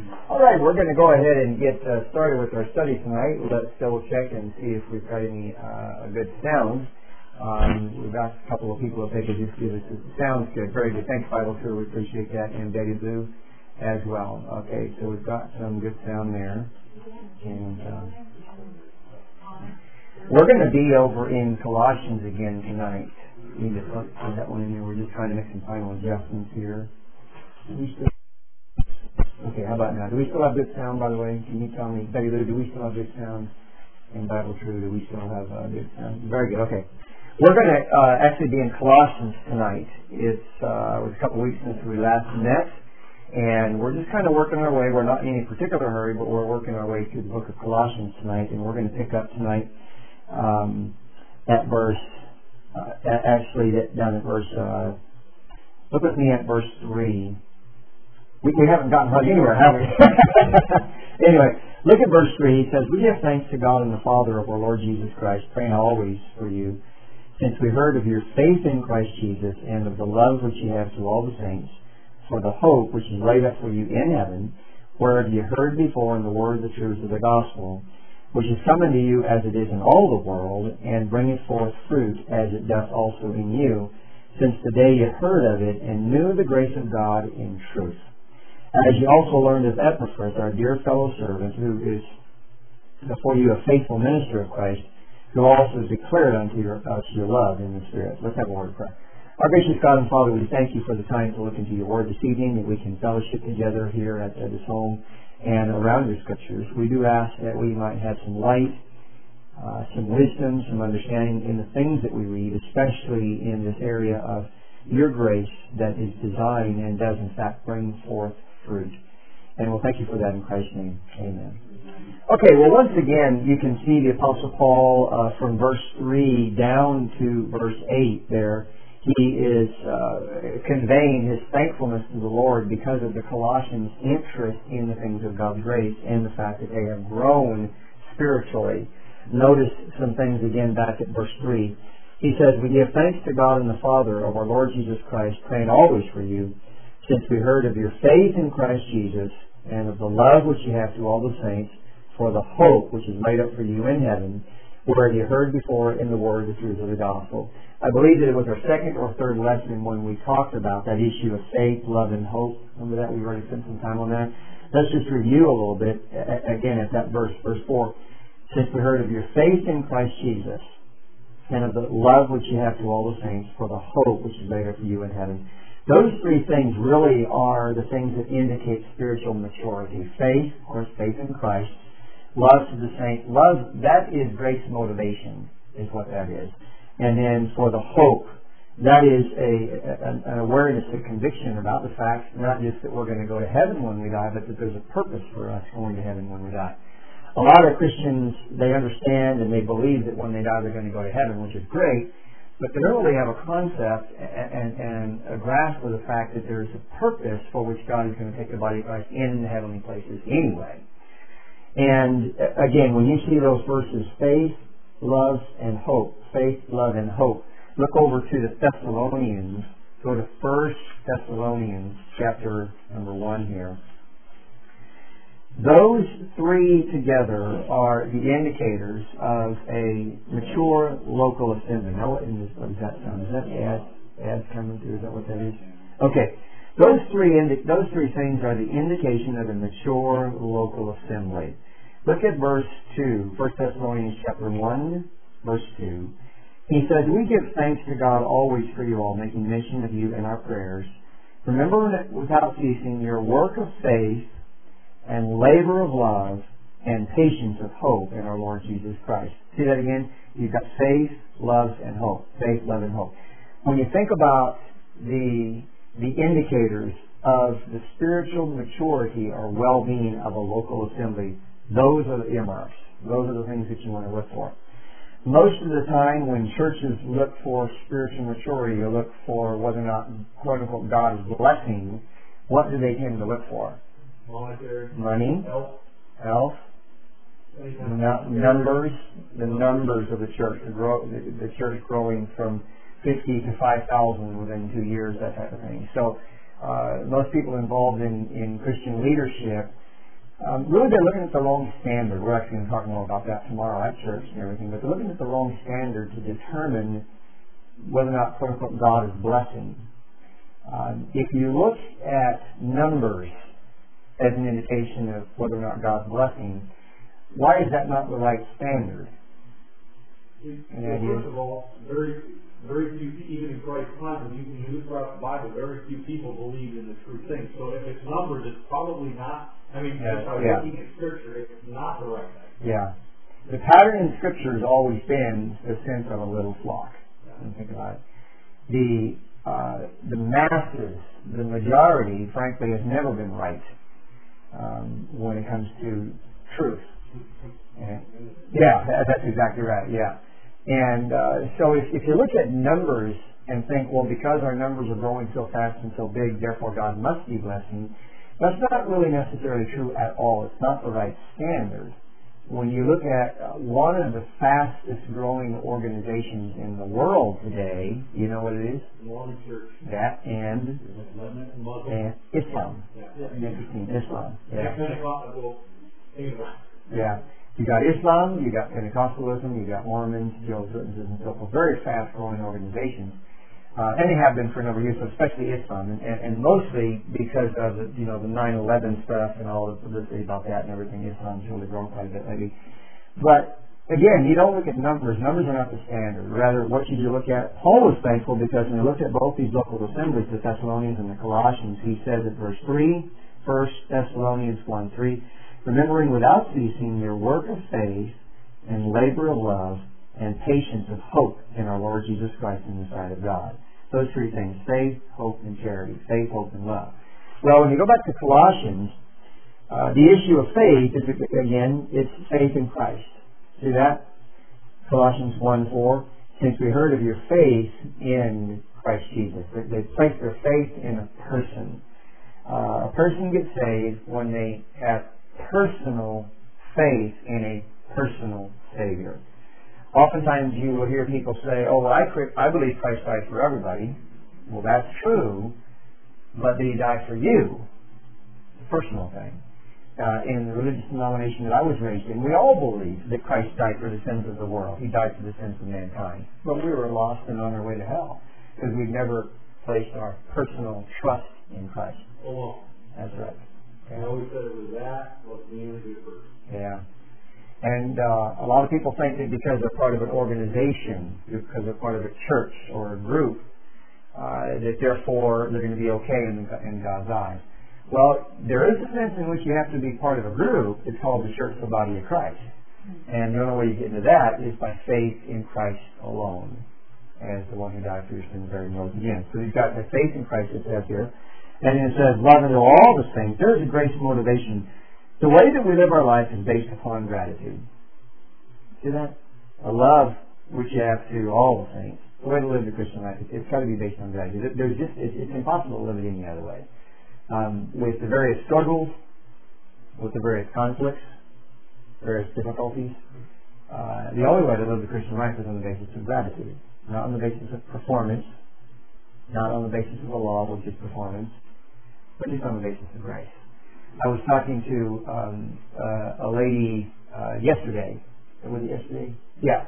All right, we're going to go ahead and get started with our study tonight. Let's double check and see if we've got any good sound. We've asked a couple of people if they could just give us sounds good. Very good. Thanks, Bible Tour. We appreciate that. And Betty Blue as well. Okay, so we've got some good sound there. And we're going to be over in Colossians again tonight. We need to put that one in there. We're just trying to make some final adjustments here. Okay, how about now? Do we still have good sound, by the way? Can you tell me, Betty Lou, do we still have good sound? And Bible True, do we still have good sound? Very good, okay. We're going to actually be in Colossians tonight. It was a couple weeks since we last met, and we're just kind of working our way. We're not in any particular hurry, but we're working our way through the book of Colossians tonight, and we're going to pick up tonight at verse, down at verse, look with me at verse 3. We haven't gotten much anywhere, have we? Anyway, look at verse 3. He says, "We give thanks to God and the Father of our Lord Jesus Christ, praying always for you, since we heard of your faith in Christ Jesus and of the love which you have to all the saints, for the hope which is laid up for you in heaven, whereof you heard before in the word of the truth of the gospel, which is come unto you as it is in all the world, and bringeth forth fruit as it doth also in you, since the day you heard of it and knew the grace of God in truth. As you also learned of Epaphras, our dear fellow servant, who is before you a faithful minister of Christ, who also has declared unto your love in the Spirit." Let's have a word of prayer. Our gracious God and Father, we thank you for the time to look into your word this evening, that we can fellowship together here at this home and around your scriptures. We do ask that we might have some light, some wisdom, some understanding in the things that we read, especially in this area of your grace that is designed and does in fact bring forth fruit. And we'll thank you for that in Christ's name. Amen. Okay, well, once again, you can see the Apostle Paul from verse 3 down to verse 8 there. He is conveying his thankfulness to the Lord because of the Colossians' interest in the things of God's grace and the fact that they have grown spiritually. Notice some things again back at verse 3. He says, "We give thanks to God and the Father of our Lord Jesus Christ, praying always for you, since we heard of your faith in Christ Jesus and of the love which you have to all the saints, for the hope which is laid up for you in heaven, where you heard before in the word the truth of the gospel." I believe that it was our second or third lesson when we talked about that issue of faith, love, and hope. Remember that? We already spent some time on that. Let's just review a little bit again at that verse 4. "Since we heard of your faith in Christ Jesus and of the love which you have to all the saints, for the hope which is laid up for you in heaven." Those three things really are the things that indicate spiritual maturity. Faith, of course, faith in Christ. Love to the saints. Love, that is grace motivation, is what that is. And then for the hope, that is an awareness, a conviction about the fact, not just that we're going to go to heaven when we die, but that there's a purpose for us going to heaven when we die. A lot of Christians, they understand and they believe that when they die they're going to go to heaven, which is great, but they don't really have a concept and a grasp of the fact that there's a purpose for which God is going to take the body of Christ in the heavenly places anyway. And again, when you see those verses, faith, love, and hope, faith, love, and hope, look over to the Thessalonians. Go to 1 Thessalonians chapter number 1 here. Those three together are the indicators of a mature local assembly. Now, what does that sound? Is that ads coming through? Is that what that is? Okay. Those three things are the indication of a mature local assembly. Look at verse 2, 1 Thessalonians chapter 1, verse 2. He says, "We give thanks to God always for you all, making mention of you in our prayers, remembering without ceasing your work of faith and labor of love and patience of hope in our Lord Jesus Christ." See that again? You've got faith, love, and hope. Faith, love, and hope. When you think about the indicators of the spiritual maturity or well-being of a local assembly, those are the earmarks. Those are the things that you want to look for. Most of the time when churches look for spiritual maturity, they look for whether or not, quote-unquote, God is blessing. What do they tend to look for? Money, health, numbers, the numbers of the church, the church growing from 50 to 5,000 within 2 years, that type of thing. So most people involved in Christian leadership really they're looking at the wrong standard. We're actually going to talk more about that tomorrow at church and everything, but they're looking at the wrong standard to determine whether or not, quote unquote, God is blessing. If you look at numbers as an indication of whether or not God's blessing, why is that not the right standard? Well, first of all, very few, even in Christ's time, when you look throughout the Bible, very few people believe in the true thing. So if it's numbers, it's probably not. I mean, just by looking at Scripture, it's not the right thing. Yeah. The pattern in Scripture has always been the sense of a little flock. Think about it. The masses, the majority, frankly, has never been right when it comes to truth. Yeah, that's exactly right. Yeah. And so if you look at numbers and think, well, because our numbers are growing so fast and so big, therefore God must be blessing, that's not really necessarily true at all. It's not the right standard. When you look at one of the fastest growing organizations in the world today, you know what it is? Mormon Church. That and Islam. Yeah. Interesting. Islam. Yeah. Yeah. You got Islam, you got Pentecostalism, you got Mormons, Jehovah's Witnesses, and so forth. Very fast-growing organizations, and they have been for a number of years, so especially Islam, and mostly because of the 9/11 stuff and all the publicity about that and everything. Islam's really grown quite a bit lately. But again, you don't look at numbers. Numbers are not the standard. Rather, what should you look at? Paul was thankful because when he looked at both these local assemblies, the Thessalonians and the Colossians, he says at verse 3, 1 Thessalonians 1:3. Remembering without ceasing your work of faith and labor of love and patience of hope in our Lord Jesus Christ in the sight of God. Those three things: faith, hope, and charity. Faith, hope, and love. Well, when you go back to Colossians, the issue of faith is, again, it's faith in Christ. See that? Colossians 1:4. Since we heard of your faith in Christ Jesus. They place their faith in a person. A person gets saved when they have personal faith in a personal Savior. Oftentimes you will hear people say, oh, well, I believe Christ died for everybody. Well, that's true, but did He die for you? It's a personal thing. In the religious denomination that I was raised in, we all believe that Christ died for the sins of the world. He died for the sins of mankind. But we were lost and on our way to hell because we've never placed our personal trust in Christ. Alone. That's right. I always said it was that, was being a good person. Yeah. And a lot of people think that because they're part of an organization, because they're part of a church or a group, that therefore they're going to be okay in God's eyes. Well, there is a sense in which you have to be part of a group. It's called the church, the body of Christ. And the only way you get into that is by faith in Christ alone, as the one who died for your sins and rose again. So you've got the faith in Christ, it says here. And it says, love unto all the saints. There's a grace motivation. The way that we live our life is based upon gratitude. See that? A love which you have to all the saints. The way to live the Christian life, it's got to be based on gratitude. It's impossible to live it any other way. With the various struggles, with the various conflicts, various difficulties, the only way to live the Christian life is on the basis of gratitude. Not on the basis of performance, not on the basis of the law, which is performance, but just on the basis of grace. I was talking to a lady yesterday. Was it yesterday? Yeah.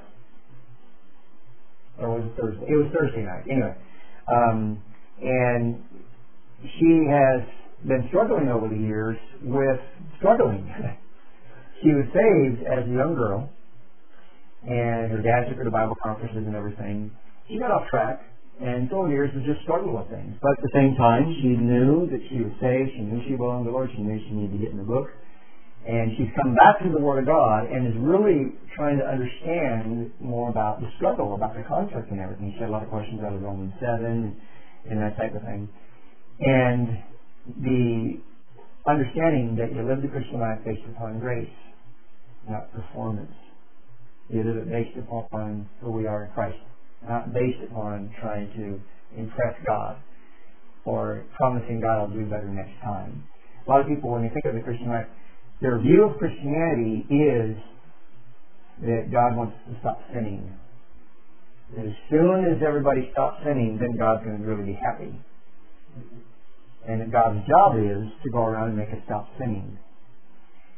Or was it Thursday? It was Thursday night. Anyway. And she has been struggling over the years with struggling. She was saved as a young girl, and her dad took her to Bible conferences and everything. She got off track. And so years was just struggling with things. But at the same time, she knew that she was saved. She knew she belonged to the Lord. She knew she needed to get in the book. And she's come back to the Word of God and is really trying to understand more about the struggle, about the conflict and everything. She had a lot of questions out of Romans 7 and that type of thing. And the understanding that you live the Christian life based upon grace, not performance. You live it based upon who we are in Christ. Not based upon trying to impress God or promising God I'll do better next time. A lot of people, when they think of the Christian life, their view of Christianity is that God wants us to stop sinning. That as soon as everybody stops sinning, then God's going to really be happy. And that God's job is to go around and make us stop sinning.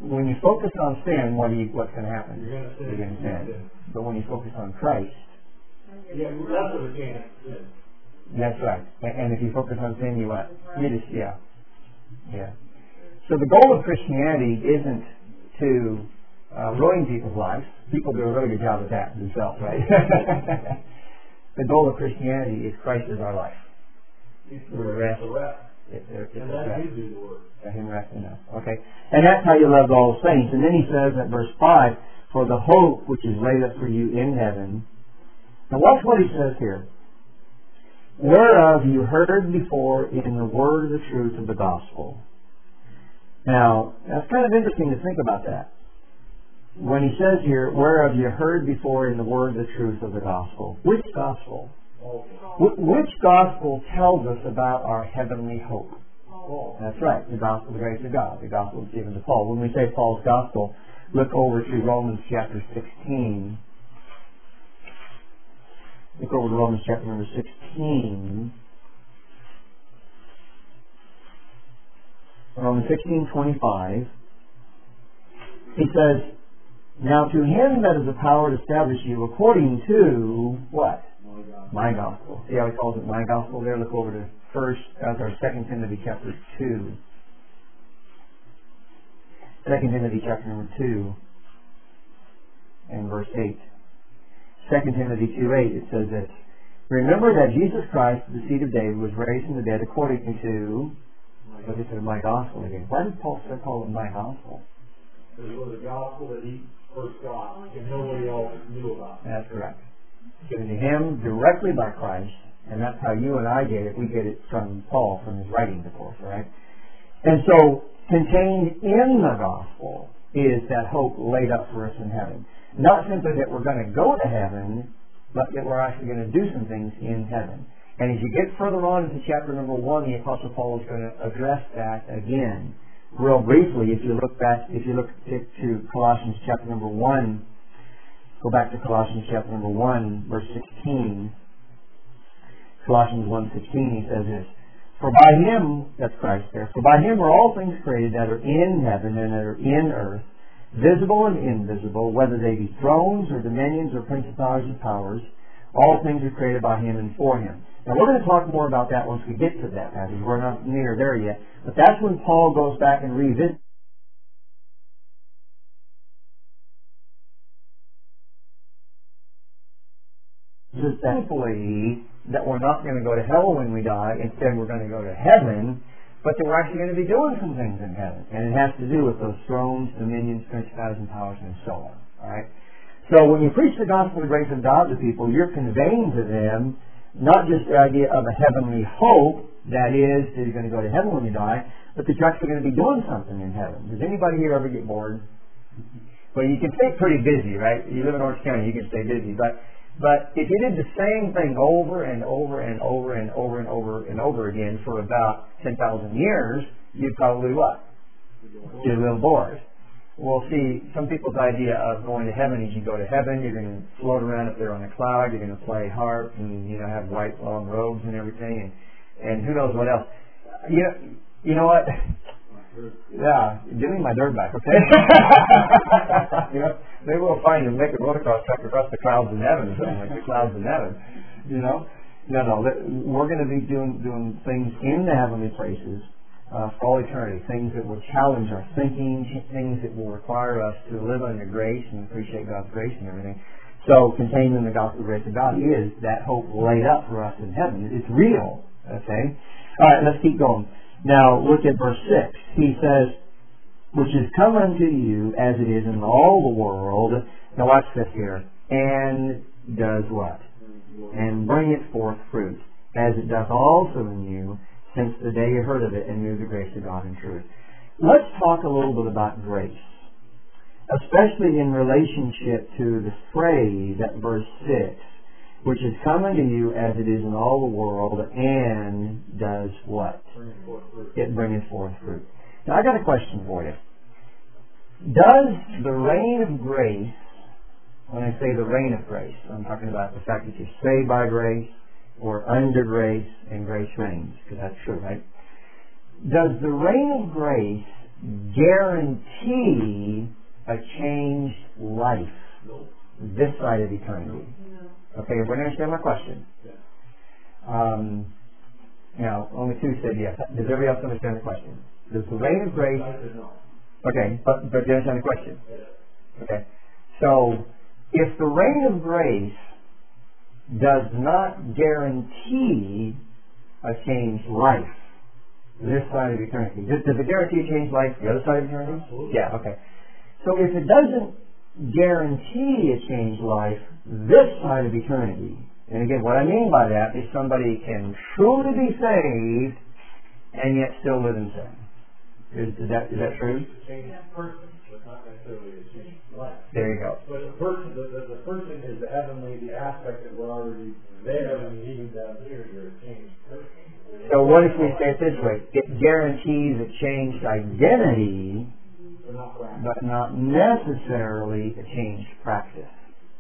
when you focus on sin, what's going to happen? You're going to sin. But when you focus on Christ, yeah, that's what it can. That's right. And if you focus on sin, you what? You just, yeah. So the goal of Christianity isn't to ruin people's lives. People do a really good job of that themselves, right? The goal of Christianity is Christ is our life. The rest. And that is the word. Let Him rest in us. Okay? And that's how you love all saints. And then he says at verse 5, for the hope which is laid up for you in heaven. Now watch what he says here. Whereof you heard before in the word of the truth of the gospel. Now, that's kind of interesting to think about that. When he says here, whereof you heard before in the word of the truth of the gospel. Which gospel? Which gospel tells us about our heavenly hope? That's right, the gospel of the grace of God. The gospel was given to Paul. When we say Paul's gospel, look over to Romans chapter 16. Look over to Romans chapter number 16. Romans 16:25. He says, now to him that is the power to establish you according to what? My gospel. See how he calls it my gospel there? Look over to 2 Timothy chapter 2. 2 Timothy chapter number 2 and verse 8. 2 Timothy 2:8, it says this, remember that Jesus Christ, the seed of David, was raised from the dead according to, what is it, my gospel again? Why did Paul call it my gospel? Because it was a gospel that he first got, and nobody else knew about. That's correct. Given to him directly by Christ, and that's how you and I get it. We get it from Paul, from his writings, of course, right? And so, contained in the gospel is that hope laid up for us in heaven. Not simply that we're going to go to heaven, but that we're actually going to do some things in heaven. And as you get further on into chapter number 1, the Apostle Paul is going to address that again. Real briefly, if you look to Colossians chapter number 1, go back to Colossians chapter number 1, verse 16. Colossians 1:16, he says this, for by him, that's Christ there, for by him are all things created that are in heaven and that are in earth, visible and invisible, whether they be thrones or dominions or principalities and powers, all things are created by him and for him. Now we're going to talk more about that once we get to that passage. We're not near there yet. But that's when Paul goes back and revisits simply that we're not going to go to hell when we die. Instead, we're going to go to heaven. But that we're actually going to be doing some things in heaven. And it has to do with those thrones, dominions, principalities, and powers, and so on. All right? So when you preach the gospel of the grace of God to people, you're conveying to them not just the idea of a heavenly hope, that is, that you're going to go to heaven when you die, but that you're actually going to be doing something in heaven. Does anybody here ever get bored? Well, you can stay pretty busy, right? You live in Orange County, you can stay busy. But if you did the same thing over and over and over and over and over and over again for about 10,000 years, you'd probably what? Get a little bored. Well, see, some people's idea of going to heaven is you go to heaven, you're going to float around up there on a cloud, you're going to play harp and, have white long robes and everything, and who knows what else. You know what? Yeah, give me my dirt back, okay? Maybe we'll find and make a motocross track across the clouds in heaven or something like the clouds in heaven. No. We're going to be doing things in the heavenly places for all eternity, things that will challenge our thinking, things that will require us to live under grace and appreciate God's grace and everything. So, contained in the gospel of grace of God is that hope laid up for us in heaven. It's real, okay? All right, let's keep going. Now, look at verse 6. He says, which is come unto you as it is in all the world. Now watch this here. And does what? And bringeth forth fruit, as it doth also in you, since the day you heard of it and knew the grace of God in truth. Let's talk a little bit about grace, especially in relationship to the phrase at verse 6, which is come unto you as it is in all the world, and does what? It bringeth forth fruit. Now, I got a question for you. Does the reign of grace, when I say the reign of grace, I'm talking about the fact that you're saved by grace, or under grace, and grace reigns, because that's true, right? Does the reign of grace guarantee a changed life this side of eternity? Okay, everybody understand my question? Now, only two said yes. Does everybody else understand the question? Does the reign of grace... Okay, but do you understand the question? Okay. So, if the reign of grace does not guarantee a changed life this side of eternity, does it guarantee a changed life the other side of eternity? Absolutely. Yeah, okay. So if it doesn't guarantee a changed life this side of eternity, and again, what I mean by that is somebody can truly be saved and yet still live in sin. Is that true? It's a changed person, but not necessarily a changed life. There you go. But the person is the heavenly, the aspect that we're already there, and even down here, you're a changed person. So what if we say it this way? It guarantees a changed identity, but not necessarily a changed practice.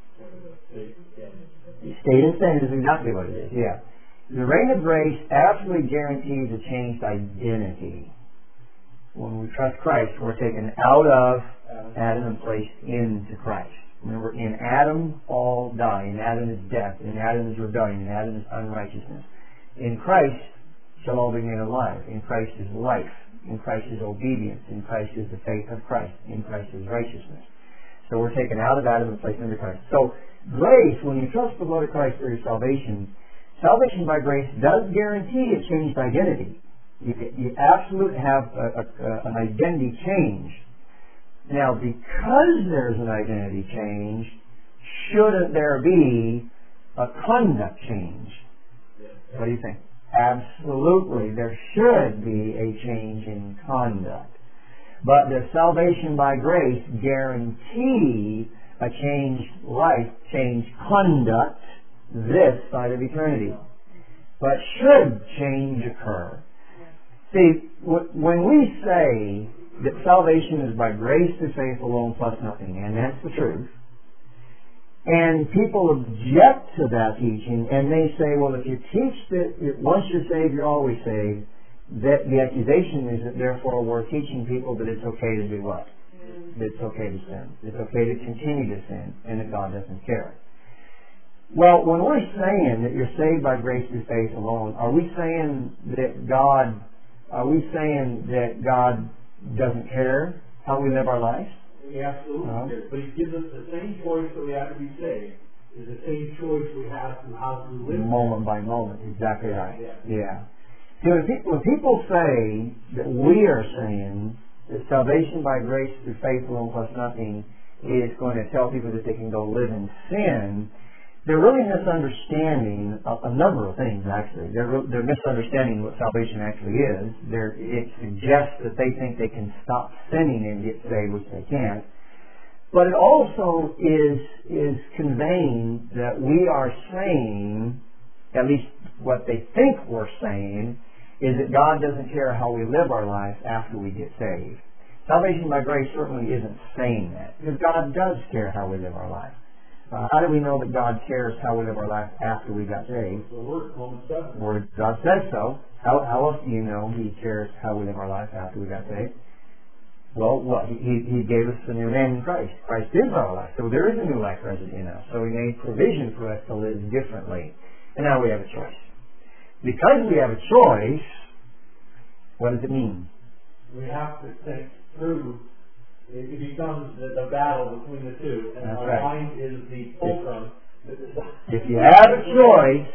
State and sin is exactly what it is, yeah. The reign of grace absolutely guarantees a changed identity. When we trust Christ, we're taken out of Adam and placed into Christ. Remember, in Adam all die. In Adam is death. In Adam is rebellion. In Adam is unrighteousness. In Christ shall all be made alive. In Christ is life. In Christ is obedience. In Christ is the faith of Christ. In Christ is righteousness. So we're taken out of Adam and placed into Christ. So grace, when you trust the blood of Christ for your salvation, salvation by grace does guarantee a changed identity. You absolutely have an identity change. Now, because there's an identity change, shouldn't there be a conduct change? What do you think? Absolutely, there should be a change in conduct. But does salvation by grace guarantee a changed life, changed conduct this side of eternity? But should change occur? See, when we say that salvation is by grace through faith alone plus nothing, and that's the truth, and people object to that teaching, and they say, well, if you teach that once you're saved, you're always saved, that the accusation is that therefore we're teaching people that it's okay to do what? That it's okay to sin. It's okay to continue to sin, and that God doesn't care. Well, when we're saying that you're saved by grace through faith alone, are we saying that God doesn't care how we live our lives? He absolutely cares. But He gives us the same choice that we have to be saved. Is the same choice we have to how to live. Moment by moment. Exactly right. Yeah. See, when people say that we are saying that salvation by grace through faith alone plus nothing is going to tell people that they can go live in sin, they're really misunderstanding a number of things, actually. They're misunderstanding what salvation actually is. It suggests that they think they can stop sinning and get saved, which they can't. But it also is conveying that we are saying, at least what they think we're saying, is that God doesn't care how we live our life after we get saved. Salvation by grace certainly isn't saying that, because God does care how we live our life. How do we know that God cares how we live our life after we got saved? The Word, Romans 7. Word, God says so. How else do you know He cares how we live our life after we got saved? Well, what? He gave us a new name in Christ. Christ is our life. So there is a new life resident in us. So He made provision for us to live differently. And now we have a choice. Because we have a choice, what does it mean? We have to think through. It becomes the battle between the two, and That's our right. mind is the fulcrum. If you have a choice,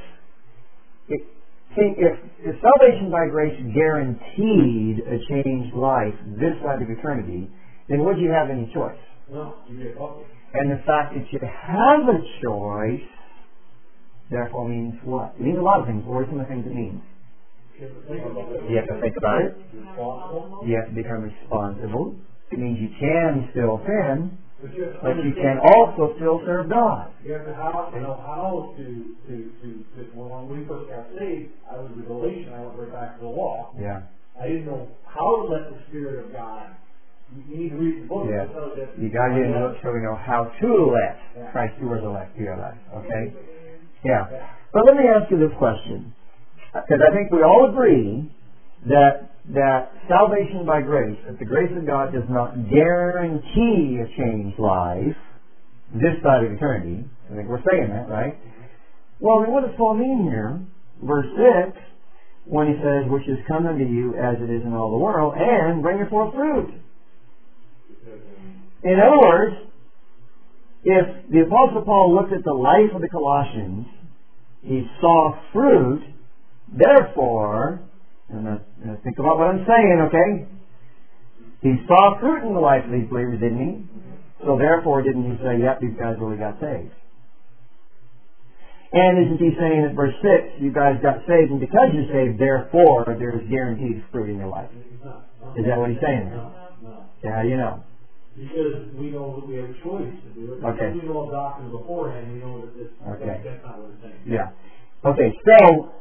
if salvation by grace guaranteed a changed life this side of eternity, then would you have any choice? No, you get focused. And the fact that you have a choice, therefore means what? It means a lot of things. What are some of the things it means? You have to think about it. Responsible. You have to become responsible. It means you can still sin, But you you can also still serve God. You have to know how to when we first got saved, I was a Galatian, I went right back to the law. Yeah. I didn't know how to let the Spirit of God. You need to read the book. Yeah. To know that You got to get into it so we know how to let Christ do His elect to your life. Okay? Yeah. But let me ask you this question. Because I think we all agree that that salvation by grace, that the grace of God does not guarantee a changed life this side of eternity. I think we're saying that, right? Well, then what does Paul mean here? Verse 6, when he says, which is come unto you as it is in all the world, and bringeth forth fruit. In other words, if the Apostle Paul looked at the life of the Colossians, he saw fruit, therefore, and think about what I'm saying, okay? He saw fruit in the life of these believers, didn't he? So therefore, didn't he say, yep, these guys really got saved? And isn't he saying in verse 6, you guys got saved, and because you're saved, therefore, there's guaranteed fruit in your life? Is that what he's saying? No. Yeah, how do you know? Because we know that we have a choice to do it. Okay. Because we know a doctrine beforehand, we know that that's not what it's saying. Yeah. Okay, so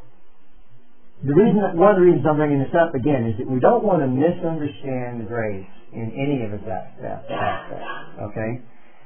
one of the reasons I'm bringing this up again is that we don't want to misunderstand grace in any of its aspects. Okay?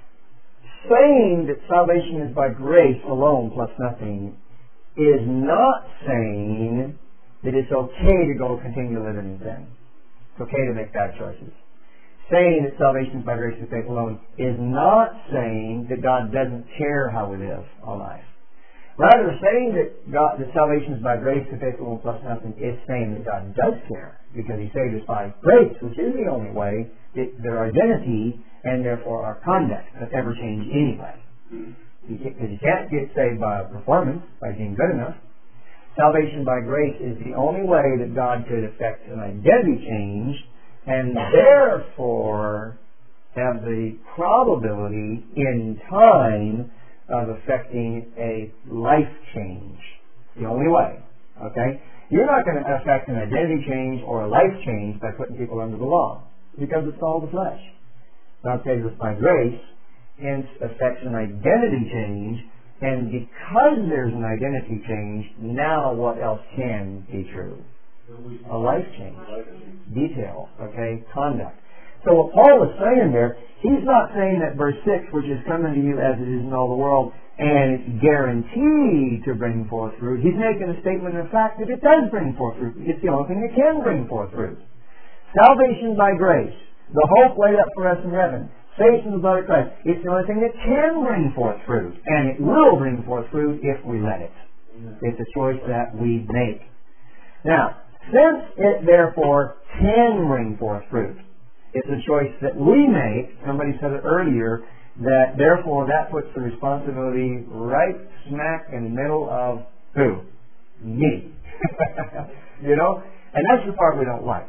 Saying that salvation is by grace alone plus nothing is not saying that it's okay to go continue living in sin. It's okay to make bad choices. Saying that salvation is by grace and faith alone is not saying that God doesn't care how we live our life. Rather, saying that salvation is by grace and faith alone plus nothing is saying that God does care, because He saved us by grace, which is the only way that their identity and therefore our conduct has ever changed anyway. Because you can't get saved by performance, by being good enough. Salvation by grace is the only way that God could effect an identity change and therefore have the probability in time of affecting a life change. The only way. Okay? You're not going to affect an identity change or a life change by putting people under the law, because it's all the flesh. God saves us by grace, hence affects an identity change, and because there's an identity change, now what else can be true? A life change. Detail. Okay? Conduct. So what Paul is saying there, he's not saying that verse 6, which is coming to you as it is in all the world, and it's guaranteed to bring forth fruit. He's making a statement of fact that it does bring forth fruit. It's the only thing that can bring forth fruit. Salvation by grace, the hope laid up for us in heaven, faith in the blood of Christ, it's the only thing that can bring forth fruit. And it will bring forth fruit if we let it. It's a choice that we make. Now, since it therefore can bring forth fruit, it's a choice that we make. Somebody said it earlier, that therefore that puts the responsibility right smack in the middle of who? Me. You know? And that's the part we don't like.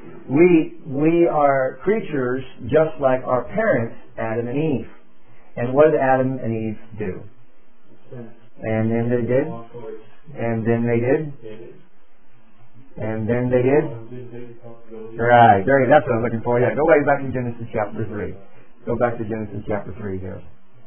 We are creatures just like our parents, Adam and Eve. And what did Adam and Eve do? And then they did. And then they did. And then they did? Right. That's what I'm looking for. Yeah, go way back to Genesis chapter 3. Go back to Genesis chapter 3 here.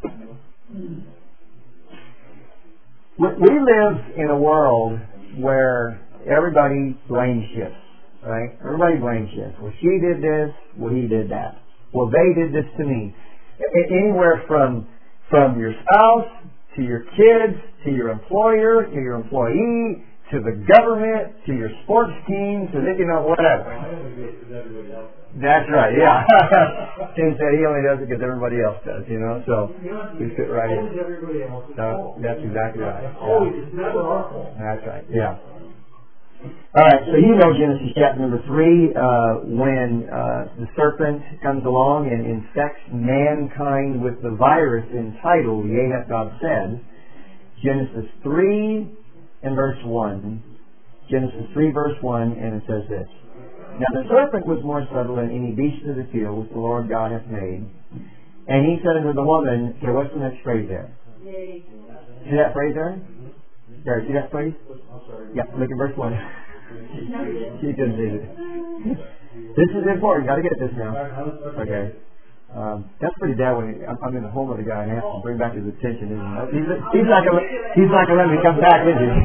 We live in a world where everybody blame shifts, right? Everybody blame shifts. Well, she did this. Well, he did that. Well, they did this to me. Anywhere from your spouse, to your kids, to your employer, to your employee, to the government, to your sports team, to whatever. That's right, yeah. Tim said he only does it because everybody else does, so we fit right in. That's exactly right. It's never our fault. That's right, yeah. All right, so Genesis chapter number 3, when the serpent comes along and infects mankind with the virus entitled, Yea, hath God said, Genesis 3 and verse 1. Genesis 3 verse 1, and it says this. Now the serpent was more subtle than any beast of the field which the Lord God hath made. And he said unto the woman, okay, what's the next phrase there? Yea. See that phrase there? Gary, see that phrase? Yeah, look at verse 1. She couldn't see it. This is important. Got to get this now. Okay. That's pretty bad when I'm in the home of the guy and I have to bring back his attention, isn't it? He's not gonna let me come back, is he?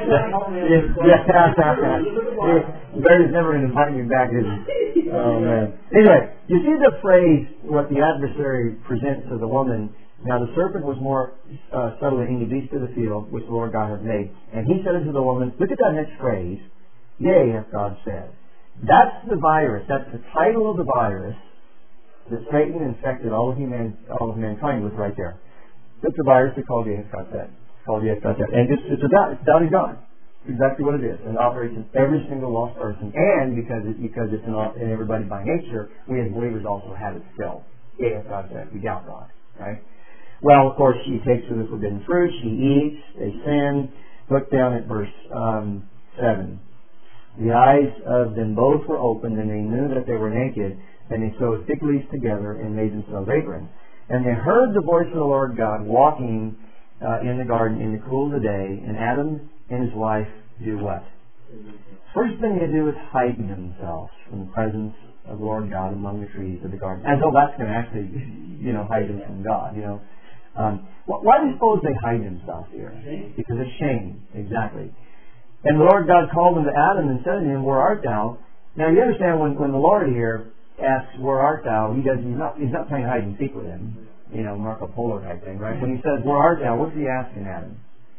Barry's never going to invite me back, is he? Oh man. Anyway, you see the phrase, what the adversary presents to the woman. Now the serpent was more subtle than any beast of the field which the Lord God hath made. And he said unto the woman, look at that next phrase, Yea, hath God said. That's the virus. That's the title of the virus that Satan infected all of mankind with right there. It's a virus they call JS.net. And it's down and gone. Exactly what it is. And operates in every single lost person. And because it's in everybody by nature, we as believers also have it still. JS.net. We doubt God. Right? Well, of course, she takes of the forbidden fruit. She eats. They sin. Look down at verse 7. The eyes of them both were opened, and they knew that they were naked, and they sewed fig leaves together and made themselves aprons. And they heard the voice of the Lord God walking in the garden in the cool of the day, and Adam and his wife do what? First thing they do is hide themselves from the presence of the Lord God among the trees of the garden. As though that's going to actually, hide them from God, Why do you suppose they hide themselves here? Because of shame, exactly. And the Lord God called unto Adam and said to him, Where art thou? Now you understand when the Lord here asks, Where art thou? He's not playing hide and seek with him. Marco Polo type thing, right? When he says, Where art thou? What's he asking Adam?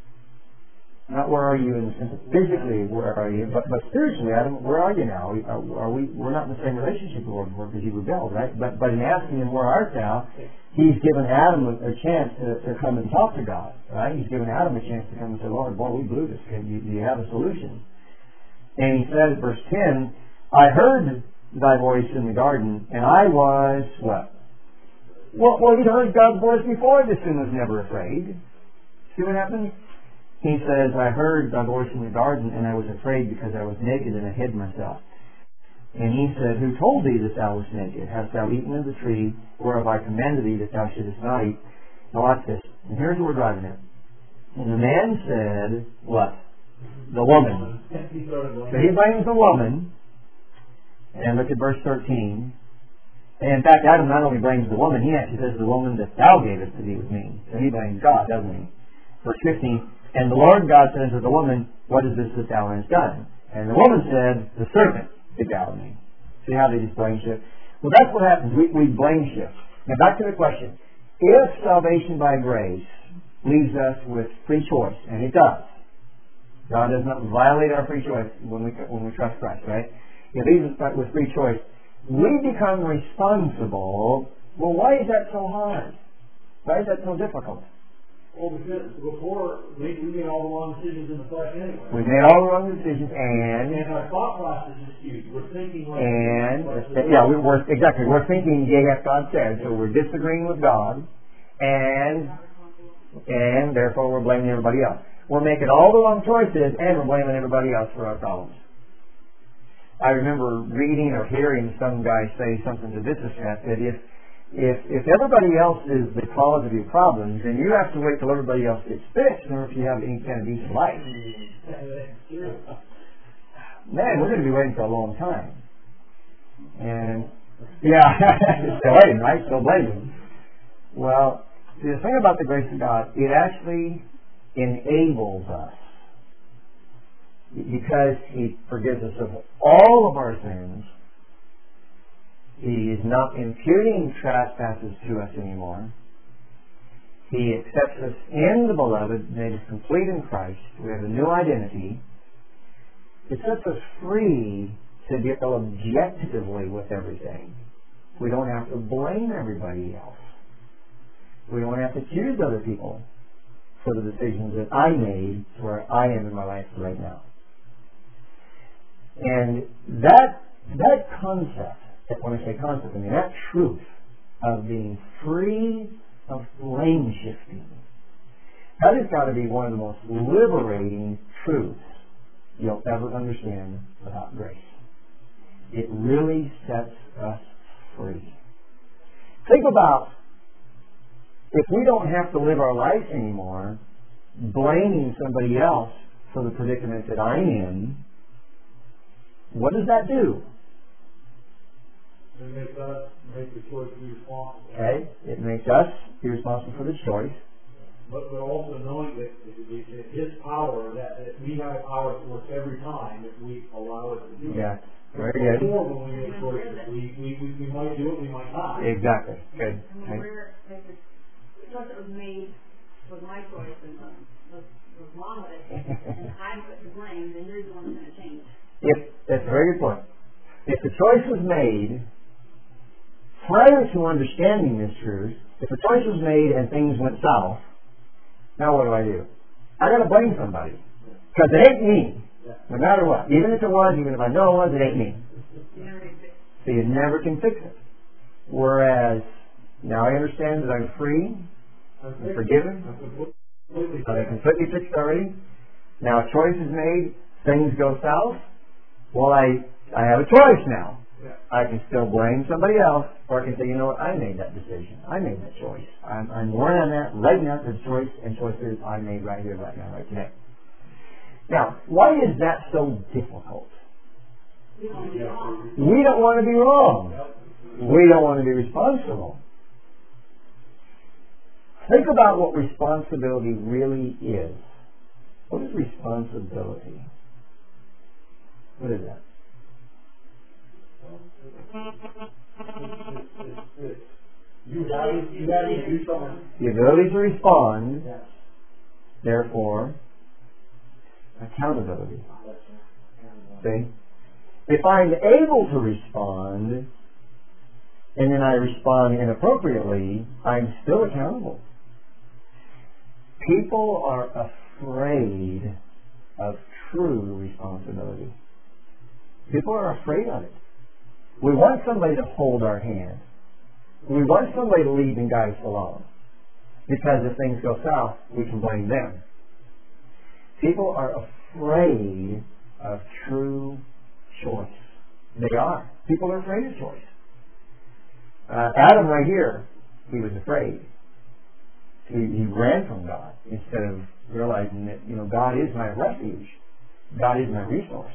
Not where are you in the sense of physically where are you, but spiritually, Adam, where are you now? We're not in the same relationship with the Lord because he rebelled, right? But in asking him, Where art thou? He's given Adam a chance to come and talk to God, right? He's given Adam a chance to come and say, Lord, boy, we blew this. Do you have a solution? And he said, verse 10, I heard thy voice in the garden, and I was what? Well, he'd heard God's voice before. This sin was never afraid. See what happens? He says, I heard thy voice in the garden, and I was afraid because I was naked, and I hid myself. And he said, Who told thee that thou wast naked? Hast thou eaten of the tree whereof I commanded thee that thou shouldest not eat? Now watch this. And here's what we're driving at. And the man said, what? The woman. So he blames the woman. And look at verse 13. And in fact, Adam not only blames the woman, he actually says, The woman that thou gavest to be with me. So he blames God, doesn't he? Verse 15. And the Lord God says to the woman, What is this that thou hast done? And the woman said, The serpent beguiled me. See how they just blame shift? Well, that's what happens. We blame shift. Now back to the question. If salvation by grace leaves us with free choice, and it does, God does not violate our free choice when we trust Christ, right? It leaves us with free choice. We become responsible. Well, why is that so hard? Why is that so difficult? Well, because before, we made all the wrong decisions in the flesh anyway. We made all the wrong decisions, and our thought process is skewed. We're thinking like... We're thinking, yes, God said, so we're disagreeing with God, and therefore we're blaming everybody else. We're making all the wrong choices, and we're blaming everybody else for our problems. I remember reading or hearing some guy say something to this effect, that if everybody else is the cause of your problems, then you have to wait till everybody else gets fixed in order if you have any kind of decent life. Man, we're going to be waiting for a long time. And, still waiting, right? Still blaming. Well, see, the thing about the grace of God, it actually enables us. Because He forgives us of all of our sins, He is not imputing trespasses to us anymore. He accepts us in the Beloved, made us complete in Christ. We have a new identity. It sets us free to deal objectively with everything. We don't have to blame everybody else. We don't have to accuse other people for the decisions that I made where I am in my life right now. And that concept, when I say concept, I mean that truth of being free of blame shifting, that has got to be one of the most liberating truths you'll ever understand about grace. It really sets us free. Think about if we don't have to live our life anymore blaming somebody else for the predicament that I'm in, what does that do? It makes us make the choice to be responsible. Okay, it makes us be responsible for the choice. But also knowing that His power, that we have a power to work every time if we allow it to do it. Yeah, very good. Before when we make choices, we might do it, we might not. Exactly. Good. The choice that was made was my choice and was wrong with it, and I'm put to blame, then you're the one that's going to change. Yep, that's a very good point. If the choice was made prior to understanding this truth, if the choice was made and things went south, now what do? I got to blame somebody. Because it ain't me. No matter what. Even if it was, even if I know it was, it ain't me. So you never can fix it. Whereas, now I understand that I'm free, I'm forgiven, I'm completely fixed already. Now a choice is made, things go south. Well, I have a choice now. I can still blame somebody else, or I can say, you know what, I made that decision. I made that choice. I'm working on that right now. The choice and choices I made right here, right now, right today. Now, why is that so difficult? We don't want to be wrong. We don't want to be responsible. Think about what responsibility really is. What is responsibility? What is that? The ability to respond, therefore, accountability. See? If I'm able to respond, and then I respond inappropriately, I'm still accountable. People are afraid of true responsibility. People are afraid of it. We want somebody to hold our hand. We want somebody to lead and guide us along. Because if things go south, we can blame them. People are afraid of true choice. They are. People are afraid of choice. Adam right here, he was afraid. He ran from God instead of realizing that, God is my refuge. God is my resource.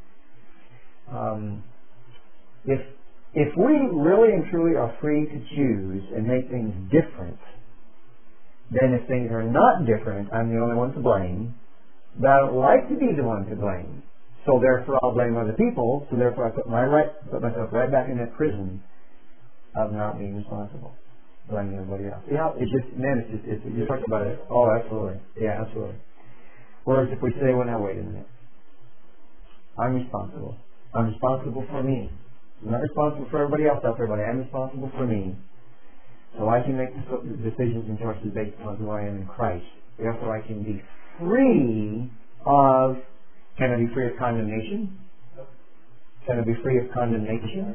If we really and truly are free to choose and make things different, then if things are not different, I'm the only one to blame. But I don't like to be the one to blame. So therefore I'll blame other people. So therefore I put myself right back in that prison of not being responsible. Blaming everybody else. You talk about it. Oh, absolutely. Yeah, absolutely. Whereas if we say, well, now wait a minute. I'm responsible. I'm responsible for me. I'm not responsible for everybody else out there, but I am responsible for me. So I can make decisions and choices based on who I am in Christ. Therefore I can be free of, can I be free of condemnation? Can I be free of condemnation?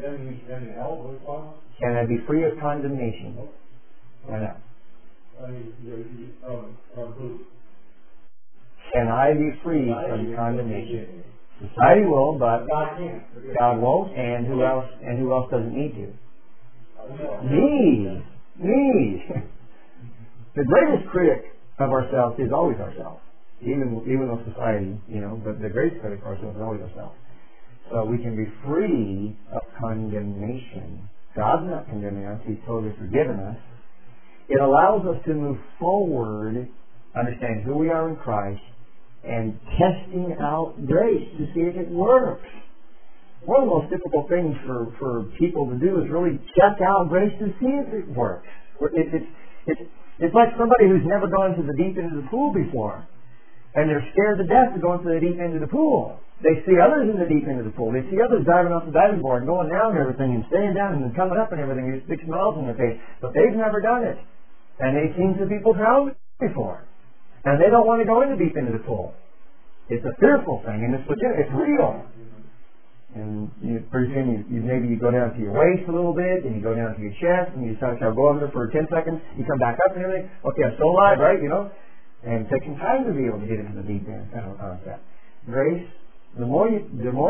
Can I be free of condemnation? Why not? Can I be free from condemnation? Society will, but God won't, and who else doesn't need to? Me. The greatest critic of ourselves is always ourselves. Even though society, but the greatest critic of ourselves is always ourselves. So we can be free of condemnation. God's not condemning us. He's totally forgiven us. It allows us to move forward, understand who we are in Christ, and testing out grace to see if it works. One of the most difficult things for people to do is really check out grace to see if it works. It's like somebody who's never gone to the deep end of the pool before, and they're scared to death to go into the deep end of the pool. They see others in the deep end of the pool. They see others diving off the diving board and going down and everything and staying down and coming up and everything. There's big smiles on their face. But they've never done it. And they've seen some people drown before. And they don't want to go in the deep end of the pool. It's a fearful thing, and it's legit. It's real. And pretty soon maybe you go down to your waist a little bit, and you go down to your chest, and you start to go under for 10 seconds. You come back up and everything. Okay, I'm still alive, right? And it takes some time to be able to get into the deep end. Kind of concept. Grace. The more you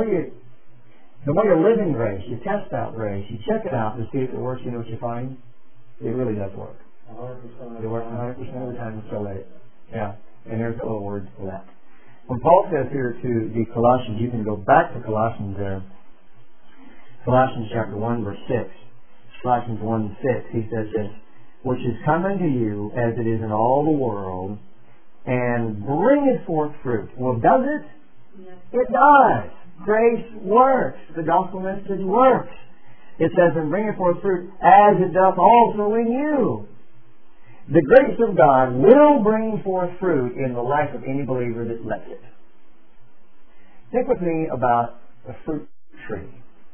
live in grace, you test out grace, you check it out to see if it works. You know what you find? It really does work. 100%. It works 100% of the time. So let it. Yeah. And there's a little word for that. When Paul says here to the Colossians, you can go back to Colossians there. Colossians chapter 1 verse 6. Colossians 1:6. He says this, which is come unto you as it is in all the world, and bringeth forth fruit. Well, does it? Yes. It does. Grace works. The gospel message works. It says, and bringeth forth fruit as it doth also in you. The grace of God will bring forth fruit in the life of any believer that lets it. Think with me about a fruit tree.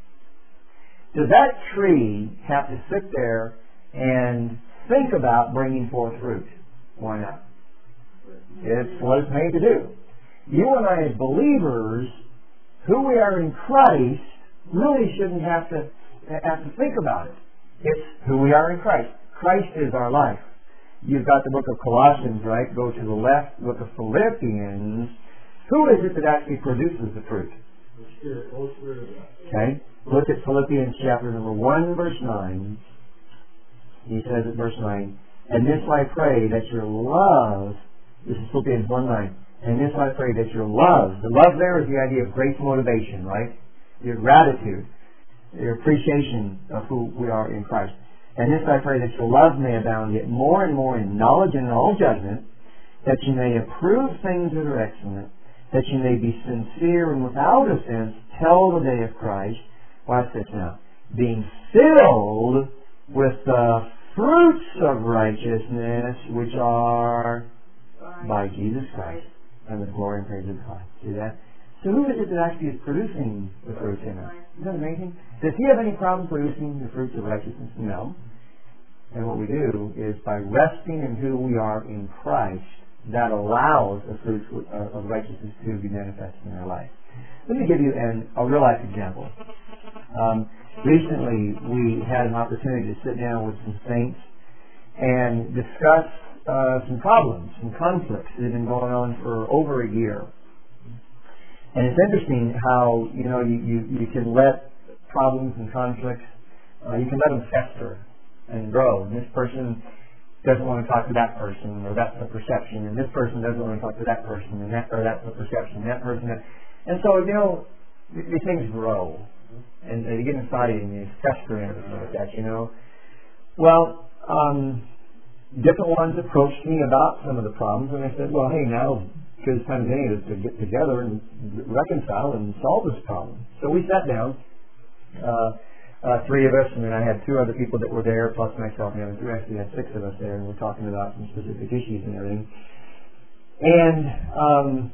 does that tree have to sit there and think about bringing forth fruit? Why not? It's what it's made to do. You and I as believers, who we are in Christ, really shouldn't have to think about it. It's who we are in Christ. Christ is our life. You've got the book of Colossians, right? Go to the left, book of Philippians. Who is it that actually produces the fruit? The Spirit, Holy Spirit of God. Okay. Look at Philippians chapter number 1, verse 9. He says at verse 9, and this I pray that your love, this is Philippians 1:9, and this I pray that your love, the love there is the idea of grace motivation, right? Your gratitude, your appreciation of who we are in Christ. And this I pray that your love may abound yet more and more in knowledge and in all judgment, that you may approve things that are excellent, that you may be sincere and without offense till the day of Christ. Watch this now. Being filled with the fruits of righteousness which are by Jesus Christ and the glory and praise of God. See that? So who is it that actually is producing the fruits in us? Isn't that amazing? Does he have any problem producing the fruits of righteousness? No. And what we do is by resting in who we are in Christ, that allows the fruits of righteousness to be manifested in our life. Let me give you a real-life example. Recently, we had an opportunity to sit down with some saints and discuss some problems, some conflicts that have been going on for over a year. And it's interesting how, you can let problems and conflicts, you can let them fester and grow. And this person doesn't want to talk to that person, or that's the perception, and this person doesn't want to talk to that person, and that's the perception, that person. And so, these things grow. And they get inside and you fester and everything like that, Well, different ones approached me about some of the problems, and I said, well, hey, now because it's time to get together and reconcile and solve this problem. So we sat down, three of us, and then I had two other people that were there, plus myself, and we actually had six of us there, and we're talking about some specific issues and everything. And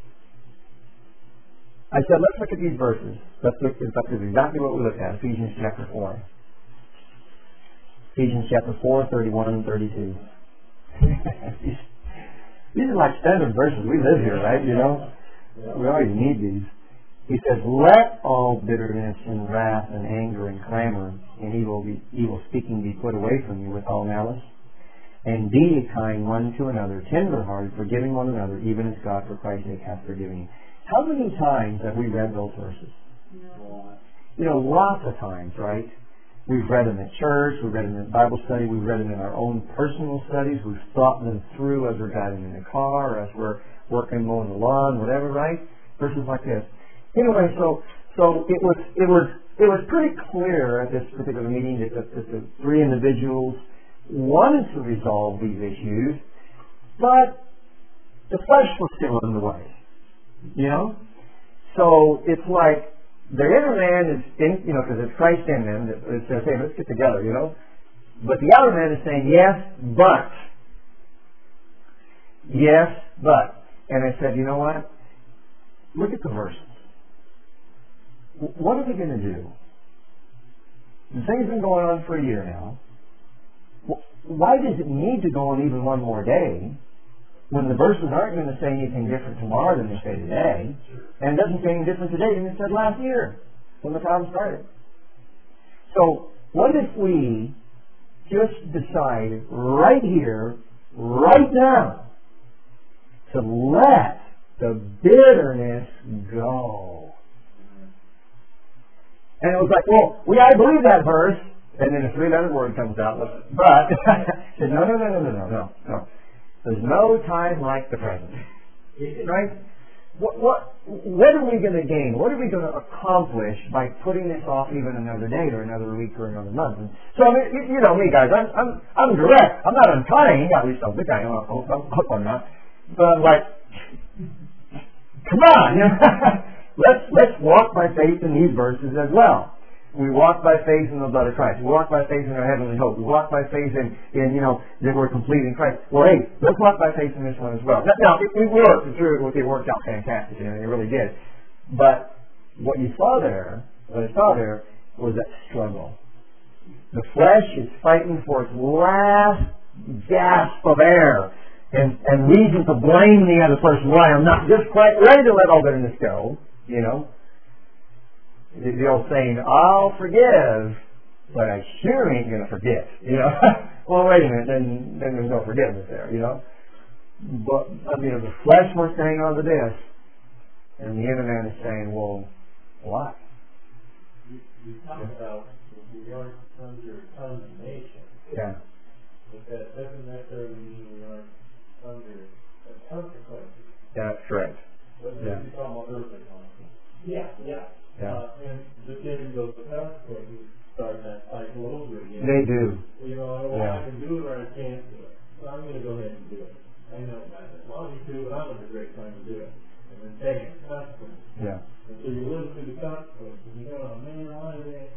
I said, let's look at these verses. Let's look at exactly what we looked at, Ephesians chapter 4. Ephesians chapter 4, 31 and 32. These are like standard verses. We live here, right? We always need these. He says, let all bitterness and wrath and anger and clamor and evil speaking be put away from you with all malice. And be kind one to another, tender-hearted, forgiving one another, even as God for Christ's sake hath forgiven you. How many times have we read those verses? Lots of times, right? We've read them at church, we've read them in Bible study, we've read them in our own personal studies, we've thought them through as we're driving in the car, or as we're working mowing the lawn, whatever, right? Verses like this. Anyway, so it was pretty clear at this particular meeting that the three individuals wanted to resolve these issues, but the flesh was still in the way. So it's like the inner man is in, because it's Christ in them that says, hey, let's get together, But the outer man is saying, yes, but. Yes, but. And I said, you know what? Look at the verses. What are we going to do? The thing's been going on for a year now. Why does it need to go on even one more day when the verses aren't going to say anything different tomorrow than they say today, and it doesn't say anything different today than it said last year when the problem started? So what if we just decide right here, right now, to let the bitterness go? And it was like, well, I believe that verse, and then a three-letter word comes out, but I said, no. There's no time like the present. Right? What are we going to gain? What are we going to accomplish by putting this off even another day or another week or another month? And so, you know me, guys. I'm direct. I'm not unkind. At least I think I hope I'm not. But I'm like, come on. Let's walk by faith in these verses as well. We walk by faith in the blood of Christ. We walk by faith in our heavenly hope. We walk by faith in that we're complete in Christ. Well, hey, let's walk by faith in this one as well. Now, it worked. It worked out fantastic. It really did. But what I saw there, was that struggle. The flesh is fighting for its last gasp of air and reason to blame the other person. Why I'm not just quite ready to let all bitterness go, you know. The old saying, I'll forgive, but I sure ain't going to forget, you know. Well, wait a minute, then there's no forgiveness there, you know. But, I mean, the flesh wants to hang on to this, and the inner man is saying, well, why? You talk about we aren't under condemnation. Yeah. But that doesn't necessarily mean we aren't under consequences. That's correct. But Yeah. you're talking about earthly consequences. Yeah. And the then those consequences start that cycle over again. They do. You know, I can do it or I can't do it. So I'm going to go ahead and do it. I know that. I want you to, but I'm in a great time to do it. And then bang, consequences. Yeah. And so you live through the consequences. And you go, oh man, why did that?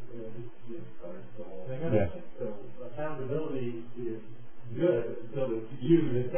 Yeah. So accountability is good until it's used.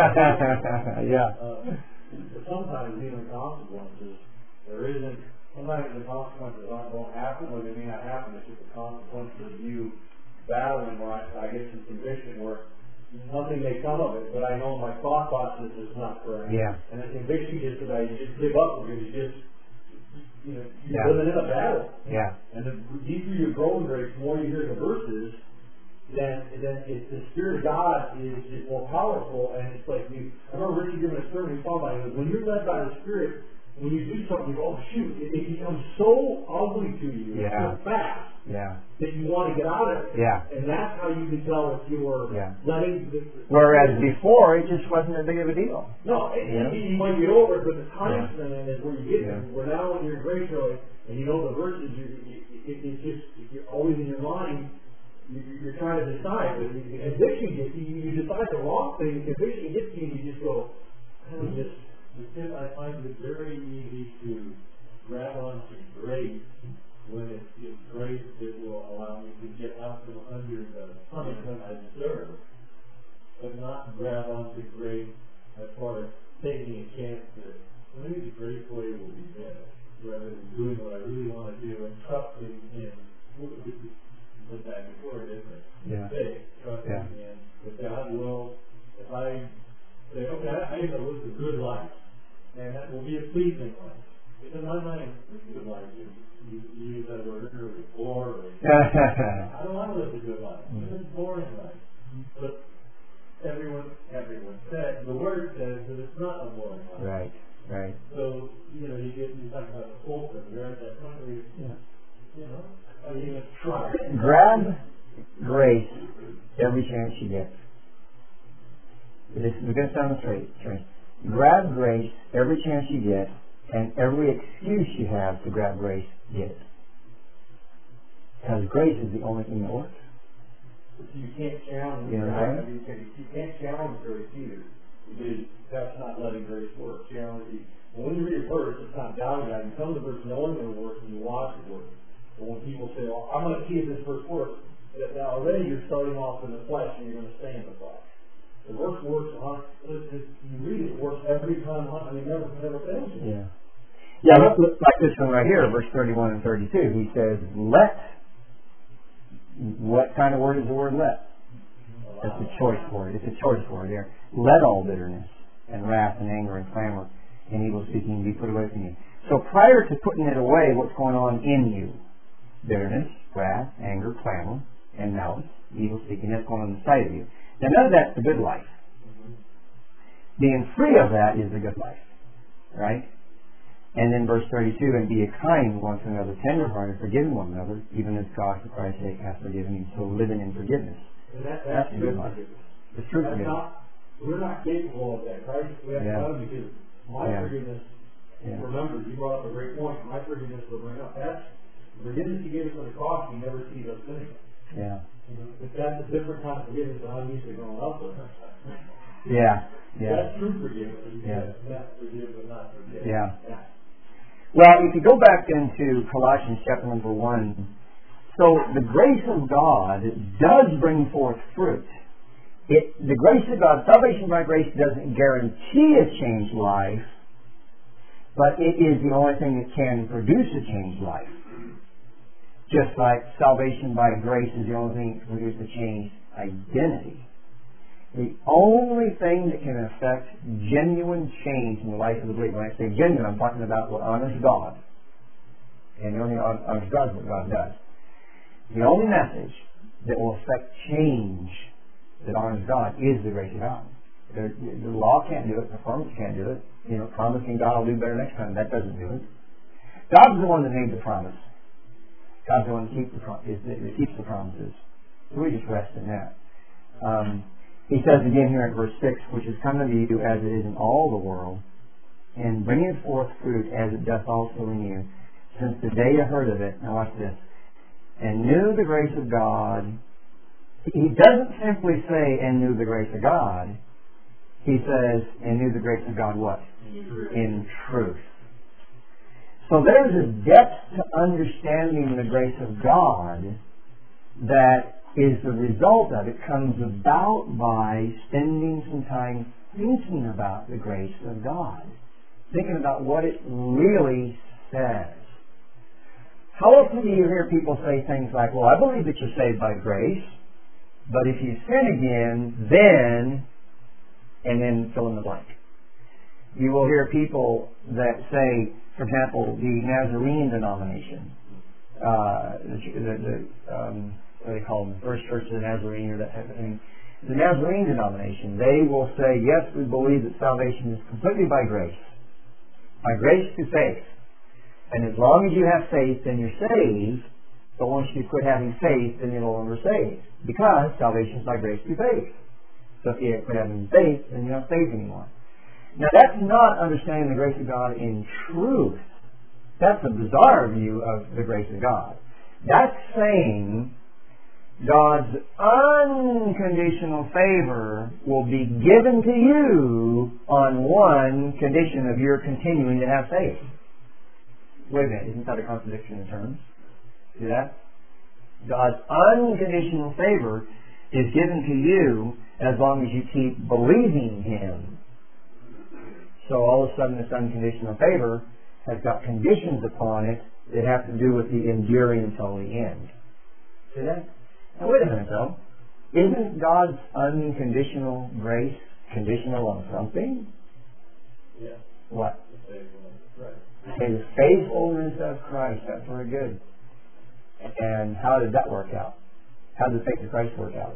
Yeah. But sometimes even consequences, there isn't. Sometimes the consequences don't happen, or they may not happen. It's just a consequence of you battling, or I get some conviction where nothing may come of it, but I know my thought process is not correct. Yeah. And the conviction gets that you just give up because you're living in a battle. Yeah. And the deeper you grow in grace, the more you hear the verses, then the Spirit of God is more powerful. And it's like I remember Richard giving a sermon, he was talking about it. When you're led by the Spirit, when you do something, you go, oh shoot, it becomes so ugly to you, so fast, that you want to get out of it. Yeah. And that's how you can tell if you're letting Whereas before, it just wasn't a big of a deal. No, you might get over it, but the time span is where you get there. Where now when you're in grace, and you know the verses, it's just, if you're always in your mind, you're trying to decide. But the conviction gets you decide the wrong thing, the conviction gets you, and you just go, because I find it very easy to grab onto grace when it's grace that will allow me to get out from under the punishment I deserve, but not grab onto grace as far as taking a chance that maybe the grace way will be better, rather than doing what I really want to do and trusting in the back and forth, isn't it? Faith, trusting in that God will, if I say, okay, I know it's a good life, and that will be a pleasing life. Because in my mind, it's a good life. You use that word earlier, boring. I don't want to live a good life. It's a boring life. But everyone said, the word says that it's not a boring life. Right. So, you talk about the fulcrum. You're at that point where are you going to try? Grab grace every chance you get. We're going to sound straight. Grab grace every chance you get, and every excuse you have to grab grace, get it. Because grace is the only thing that works. You can't challenge you can't challenge grace either, because that's not letting grace work. When you read a verse, it's not doubting God. You come to the verse knowing it works, and you watch it work. But when people say, well, I'm going to see if this verse works, now already you're starting off in the flesh, and you're going to stay in the flesh. The verse works you read it works every time, it never fails you. Yeah, look like this one right here, verse 31 and 32. He says, let. What kind of word is the word let? That's a choice word. It's a choice word there. Let all bitterness and wrath and anger and clamor and evil speaking be put away from you. So prior to putting it away, what's going on in you? Bitterness, wrath, anger, clamor, and malice, evil speaking. That's going on inside of you. Now none of that's the good life. Being free of that is the good life. Right? And then verse 32, and be kind one to another, tender-hearted, forgiving one another, even as God for Christ's sake hath forgiven you. So living in forgiveness. And that's good life. It's true forgiveness. We're not capable of that. Christ, we have to know because my forgiveness, remember, you brought up a great point, my forgiveness will bring up. That's forgiveness He gave us on the cross, He never sees us sinning. But that's a different kind of forgiveness than I'm used to growing up with. That's true forgiveness. That's forgive but not forgive. Well, if you go back into Colossians chapter number 1, so the grace of God does bring forth fruit. The grace of God, salvation by grace, doesn't guarantee a changed life, but it is the only thing that can produce a changed life. Just like salvation by grace is the only thing that can produce a changed identity. The only thing that can affect genuine change in the life of the believer, when I say genuine, I'm talking about what honors God. And the only thing that honors God is what God does. The only message that will affect change that honors God is the grace of God. The law can't do it. Performance can't do it. Promising God will do better next time, that doesn't do it. God's the one that made the promise. God's the one that keeps the promises. So we just rest in that. He says again here in verse 6, which is come unto you as it is in all the world, and bringeth forth fruit as it doth also in you, since the day you heard of it. Now watch this. And knew the grace of God. He doesn't simply say, and knew the grace of God. He says, and knew the grace of God what? In truth. So there's a depth to understanding the grace of God that is the result of it, comes about by spending some time thinking about the grace of God. Thinking about what it really says. How often do you hear people say things like, well, I believe that you're saved by grace, but if you sin again, then, and then fill in the blank. You will hear people that say, for example, the Nazarene denomination, what do they call them, the First Church of the Nazarene or that type of thing. The Nazarene denomination, they will say, yes, we believe that salvation is completely by grace. By grace through faith. And as long as you have faith, then you're saved. But once you quit having faith, then you're no longer saved. Because salvation is by grace through faith. So if you quit having faith, then you're not saved anymore. Now that's not understanding the grace of God in truth. That's a bizarre view of the grace of God. That's saying God's unconditional favor will be given to you on one condition of your continuing to have faith. Wait a minute, isn't that a contradiction in terms? See that? God's unconditional favor is given to you as long as you keep believing Him. So all of a sudden this unconditional favor has got conditions upon it that have to do with the enduring until the end. See that? Now wait a minute though. Isn't God's unconditional grace conditional on something? Yeah. What? Right. Okay, the faithfulness of Christ. That's very good. And how did that work out? How did the faith of Christ work out?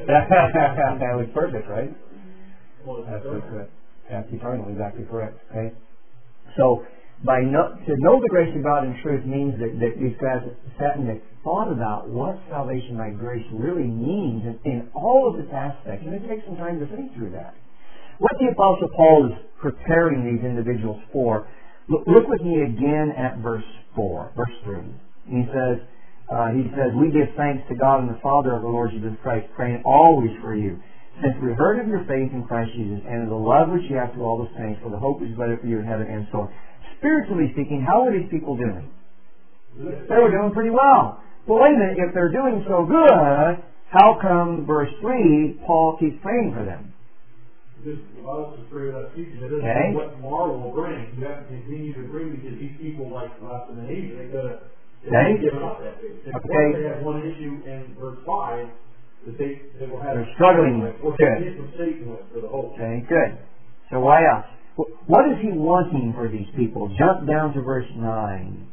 That was perfect, right? Well, that's correct. That's eternal, exactly correct. Okay? So, to know the grace of God in truth means that these guys sat and they thought about what salvation by grace really means in all of its aspects. And it takes some time to think through that. What the Apostle Paul is preparing these individuals for, look with me again at verse 4, verse 3. He says, we give thanks to God and the Father of the Lord Jesus Christ, praying always for you, since we heard of your faith in Christ Jesus and of the love which you have to all the saints, for the hope which is laid up for you in heaven, and so on. Spiritually speaking, how were these people doing? They were doing pretty well. Well, wait a minute, if they're doing so good, how come, verse 3, Paul keeps praying for them? This allows us to pray without ceasing. It doesn't know what tomorrow will bring. You have to continue to bring because these people, like last in the age, they've got to give up that faith. They have one issue in verse 5 that they will have. They're struggling with. Good. From Satan with for the hope. Okay, good. So why else? What is he wanting for these people? Jump down to verse 9.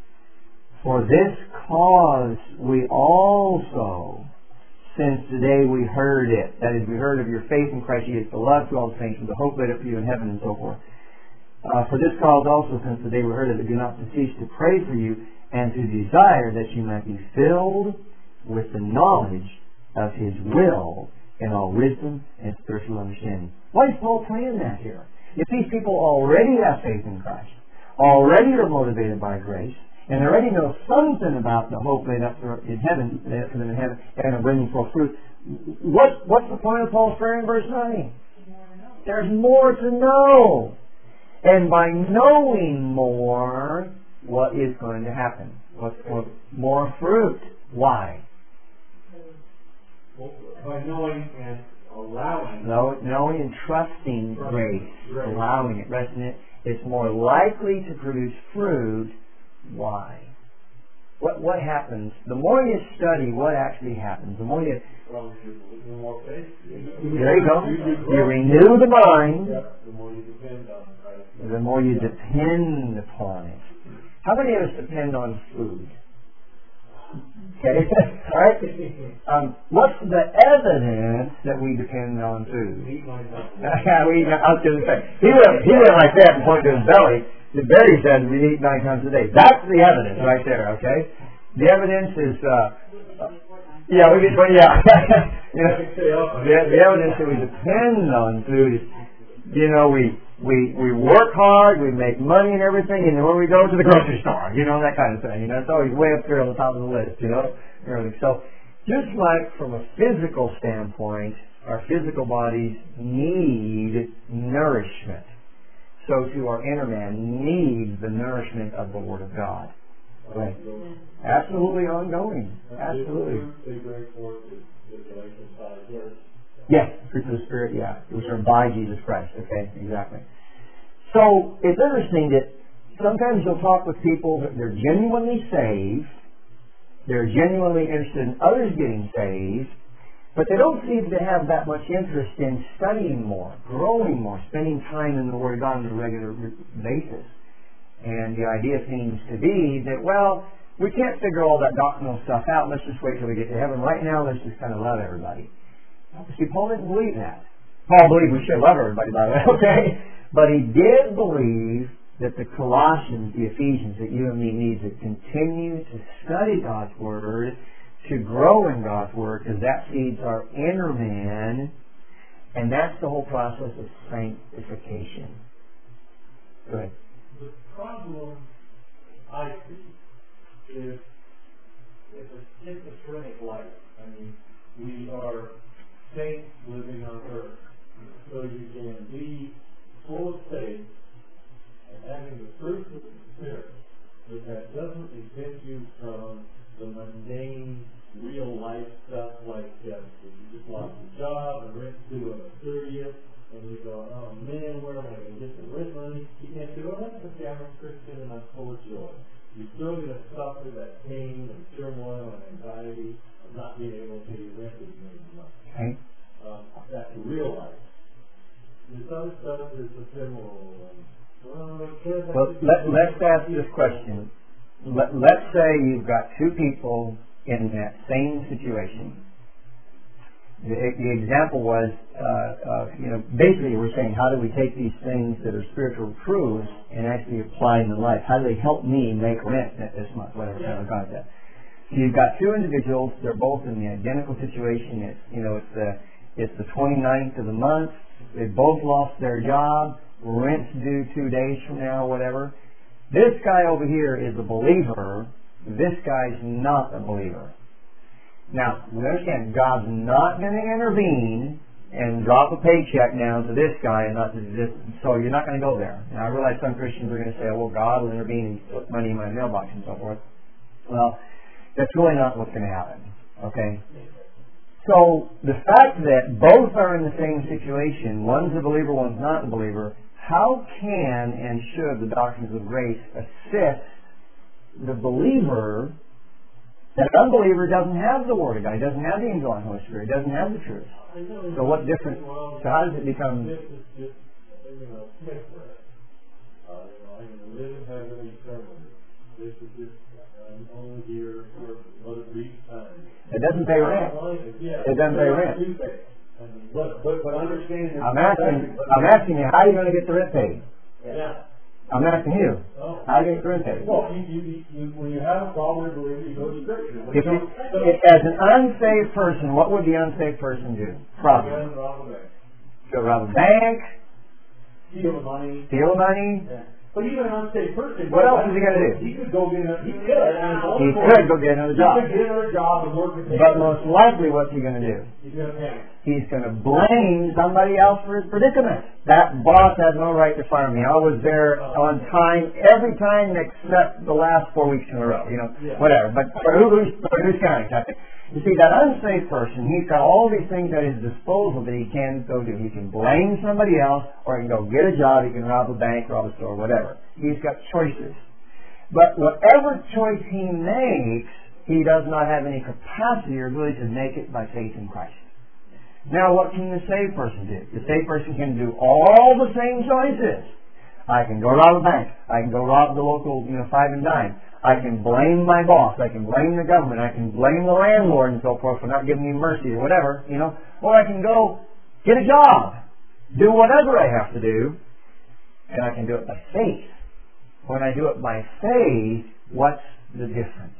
For this cause we also, since the day we heard it, that is, we heard of your faith in Christ Jesus, the love to all the saints, and the hope laid up for you in heaven, and so forth. For this cause also, since the day we heard of it, do not cease to pray for you, and to desire that you might be filled with the knowledge of His will in all wisdom and spiritual understanding. Why is Paul praying that here? If these people already have faith in Christ, already are motivated by grace, and already know something about the hope laid up for them in heaven, and are bringing forth fruit, what's the point of Paul's prayer in verse 9? There's more to know. And by knowing more, what is going to happen? What's more fruit? Why? By knowing and allowing. Knowing and trusting grace, allowing it, resting it, it's more likely to produce fruit. Why? what happens? The more you study what actually happens, the more you... more faith. There you go. You renew the mind. The more you depend on Christ. The more you depend upon it. How many of us depend on food? Okay, all right. What's the evidence that we depend on food? I was going to say he went like that and pointed to his belly. The Barry said we eat 9 times a day. That's the evidence right there. Okay, the evidence is the evidence that we depend on food is, we work hard, we make money and everything, and then when we go to the grocery store, that kind of thing. It's always way up there on the top of the list, everything. So, just like from a physical standpoint, our physical bodies need nourishment. So too our inner man needs the nourishment of the Word of God. Right. Absolutely ongoing. Absolutely. Yes, fruits of the Spirit, which are by Jesus Christ. Okay, exactly. So, it's interesting that sometimes you'll talk with people that they're genuinely saved, they're genuinely interested in others getting saved, but they don't seem to have that much interest in studying more, growing more, spending time in the Word of God on a regular basis. And the idea seems to be that, we can't figure all that doctrinal stuff out, let's just wait till we get to heaven. Right now, let's just kind of love everybody. See, Paul didn't believe that. Paul believed we should love everybody, by the way, okay? But he did believe that the Colossians, the Ephesians, that you and me need to continue to study God's Word, to grow in God's Word, because that feeds our inner man, and that's the whole process of sanctification. Go ahead. The problem, I see, is it's a schizophrenic life. I mean, we are saints living on earth. So you can be full of faith and having the fruit of the Spirit, but that doesn't exempt you from the mundane, real life stuff like you just lost your job and rent's due on the 30th, and you go, oh man, where am I going to get the rent money? You can't say, well, that's okay, I'm a Christian and I'm full of joy. You're still going to suffer that pain and turmoil and anxiety of not being able to pay your rent as you month. Okay. That's real life. This other stuff is ephemeral. Let's ask this question. Let's say you've got two people in that same situation. The example was, basically we're saying, how do we take these things that are spiritual truths and actually apply them in life? How do they help me make rent this month, whatever kind of concept? So you've got two individuals, they're both in the identical situation. It's the 29th of the month. They both lost their job. Rent's due 2 days from now, whatever. This guy over here is a believer. This guy's not a believer. Now, we understand God's not going to intervene and drop a paycheck now to this guy and not to this. So you're not going to go there. Now, I realize some Christians are going to say, well, God will intervene and put money in my mailbox and so forth. Well, that's really not what's going to happen. Okay? So the fact that both are in the same situation, one's a believer, one's not a believer, how can and should the doctrines of grace assist the believer? That unbeliever doesn't have the Word of God, he doesn't have the indwelling Holy Spirit, he doesn't have the truth. So what difference? So how does it become? This is just, temporary. I'm going to live in heaven eternally. This is just only here for a brief time. It doesn't pay rent. It doesn't pay rent. But understand. I'm asking you, how are you going to get the rent paid? Yeah. I'm asking you. How do you get the rent paid? Well, when you have a problem with belief, you go to Scripture. As an unsaved person, what would the unsaved person do? Probably. Go rob a bank. Steal the money. Yeah. But even an unsaved person, what else is he going to do? He could go get another job. And work with but most likely, what's he going to do? He's going to panic. He's going to blame somebody else for his predicament. That boss has no right to fire me. I was there on time every time except the last 4 weeks in a row. Whatever. But who's counting? You see, that unsaved person, he's got all these things at his disposal that he can go do. He can blame somebody else, or he can go get a job, he can rob a bank, rob a store, whatever. He's got choices. But whatever choice he makes, he does not have any capacity or ability to make it by faith in Christ. Now, what can the saved person do? The saved person can do all the same choices. I can go rob a bank. I can go rob the local, five and dime. I can blame my boss. I can blame the government. I can blame the landlord and so forth for not giving me mercy or whatever, Or I can go get a job, do whatever I have to do, and I can do it by faith. When I do it by faith, what's the difference?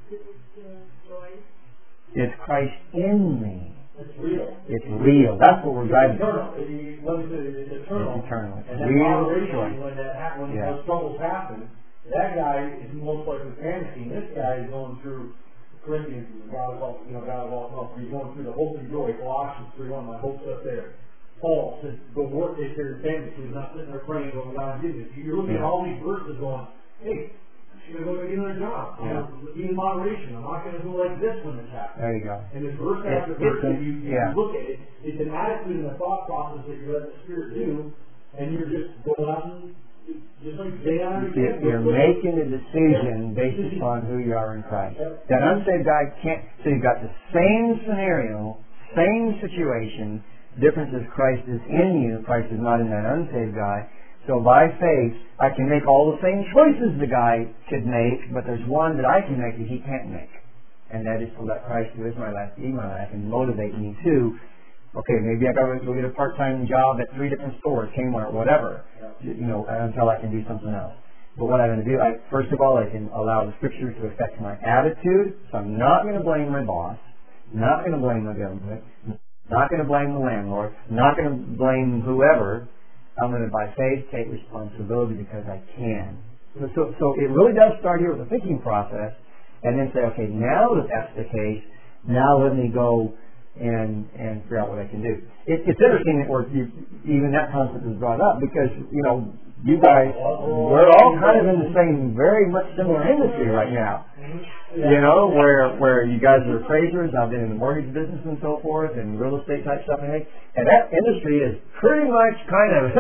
It's Christ in me. It's real. It's real. That's what we're driving. It's eternal. It's eternal. It's eternal. It's and that real. moderation, when those struggles happen, that guy is most likely panicking. This guy is going through Corinthians, God of all help. He's going through the hope and joy. Colossians 3:1. My hope's up there. Paul says, "Go work, take care of your family." So he's not sitting there praying, going, "God, give this." You're looking at all these verses, going, "Hey, I'm going to go get another job. Be in moderation. I'm not going to go like this when it's happening." There you go. And this verse after verse, if you look at it, it's an attitude and a thought process that you let the Spirit do, and you're just going on, just like day on day. You're making a decision based upon who you are in Christ. That unsaved guy can't. So you've got the same scenario, same situation. Difference is Christ is in you. Christ is not in that unsaved guy. So by faith, I can make all the same choices the guy could make, but there's one that I can make that he can't make. And that is to let Christ, who is my life, be my life, and motivate me to, okay, maybe I got to go get a part-time job at 3 different stores, Kmart, whatever, until I can do something else. But what I'm going to do, first of all, I can allow the Scripture to affect my attitude, so I'm not going to blame my boss, not going to blame the government, not going to blame the landlord, not going to blame whoever. I'm going to, by faith, take responsibility because I can. So it really does start here with a thinking process, and then say, okay, now that that's the case, now let me go and figure out what I can do. It's interesting that even that concept is brought up because, you guys, we're all kind of in the same, very much similar industry right now. Where you guys are appraisers. I've been in the mortgage business and so forth, and real estate type stuff, and that industry is pretty much kind of,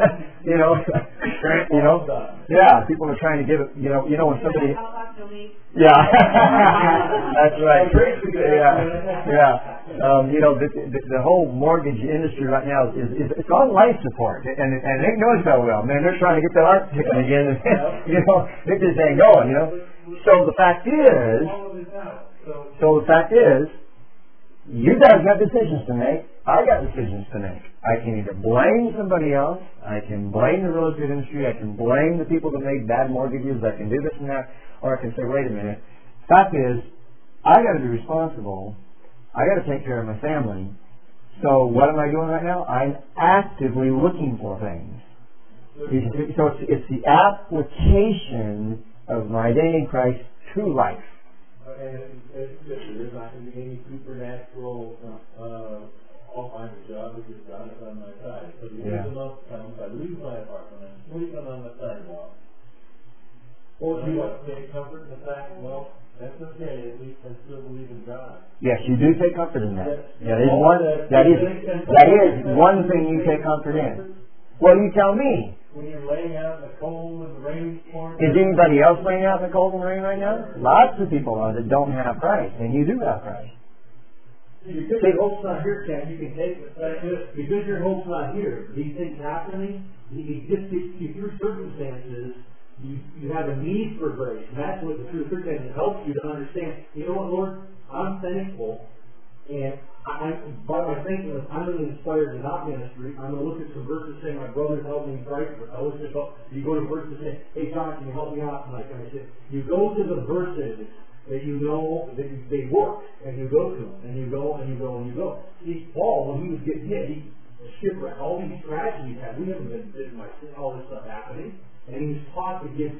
people are trying to give it, when somebody. Yeah, that's right. The whole mortgage industry right now is it's on life support, and it ain't going so well. Man, they're trying to get that art ticking again, and it just ain't going. So the fact is, you guys got decisions to make. I got decisions to make. I can either blame somebody else, I can blame the real estate industry, I can blame the people that make bad mortgages, I can do this and that, or I can say, wait a minute. Fact is, I got to be responsible. I got to take care of my family. So what am I doing right now? I'm actively looking for things. So it's the application of my identity in Christ to life. And there's not going to be any supernatural all kinds of jobs because God is on my side. So the month comes, I lose my apartment, I'm sleeping on the sidewalk. Well, do you take comfort in the fact, that's okay, at least I still believe in God. Yes, you do take comfort in that. That is one thing you take comfort in. Well, you tell me. When you're laying out in the cold and the rain pouring. Is anybody else laying out in the cold and rain right now? Lots of people are that don't have Christ, and you do have Christ. Because your hope's not here, Ken, you can take it like this. Because your hope's not here, these things happening, He just gets you through circumstances. You have a need for grace, and that's what the true circumstances helps you to understand. You know what, Lord? I'm thankful, and by my thankfulness, I'm going to inspire the not ministry. I'm going to look at some verses saying, my brothers help me in Christ. You go to verses saying, hey, John, can you help me out tonight? And I said, you go to the verses that you know that they work, and you go to them, and you go, and you go, and you go. See, Paul, when he was getting hit, he shipwrecked. All these tragedies had. We haven't been bitten by all this stuff happening. And he was taught to give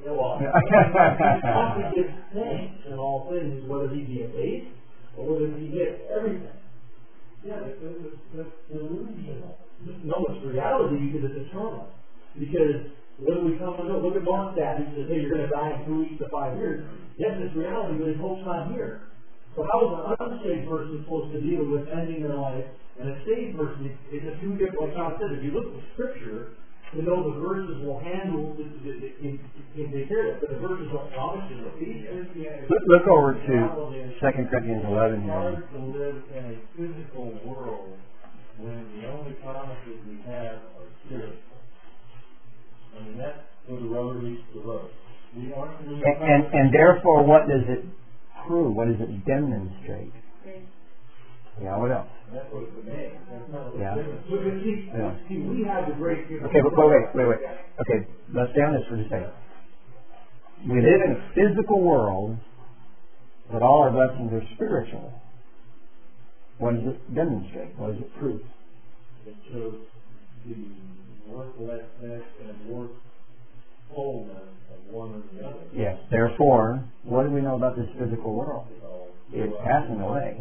thanks in all things, whether he be abased or whether he get everything. Yeah, it's delusional. No, it's reality because it's eternal. Because when we come to know, look at Markstad, who says, hey, you're going to die in 2 weeks to 5 years. Yes, it's reality, but his hope's not here. So how is an unsaved person supposed to deal with ending their life? And a saved person, it's a two different, like John said, if you look at the Scripture, to know the verses will handle, can take care of it, but the verses don't promise you the peace. Look over to 2 Corinthians 11 here. It's hard to live in a physical world when the only promises we have are spiritual. I mean, that's where the rubber meets the road. We aren't really and therefore, what does it prove? What does it demonstrate? Yeah, what else? That's what it's made. That's not Yeah. See, we have the great... Okay, but wait. Okay, let's stay on this for just a second. We live in a physical world, but all our blessings are spiritual. What does it demonstrate? What does it prove? It shows the worthlessness and worthfulness of one or the other. Yes. Therefore, what do we know about this physical world? It's passing away.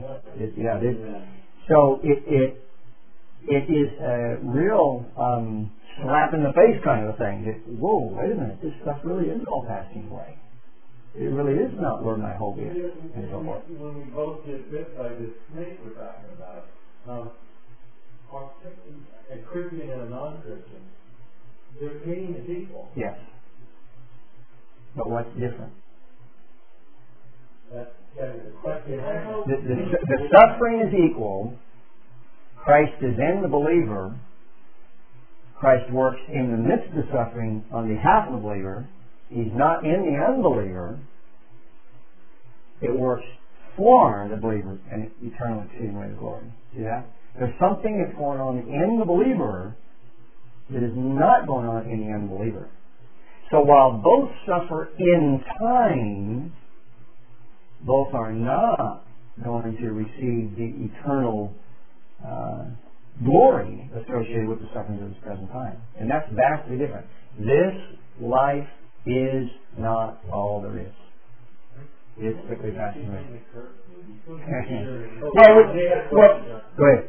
So it is a real slap in the face kind of a thing. Whoa, wait a minute, this stuff really is all passing away. It really is not where my hope is. And so forth. When we both get bit by this snake we're talking about, a Christian and a non-Christian, their pain is equal. Yes. But what's different? That's the question. The suffering is equal. Christ is in the believer. Christ works in the midst of the suffering on behalf of the believer. He's not in the unbeliever. It works for the believer and eternal exceeding way of glory. See that? There's something that's going on in the believer that is not going on in the unbeliever. So while both suffer in time, both are not going to receive the eternal glory associated with the sufferings of this present time. And that's vastly different. This life is not all there is. It's quickly passing away. Go ahead.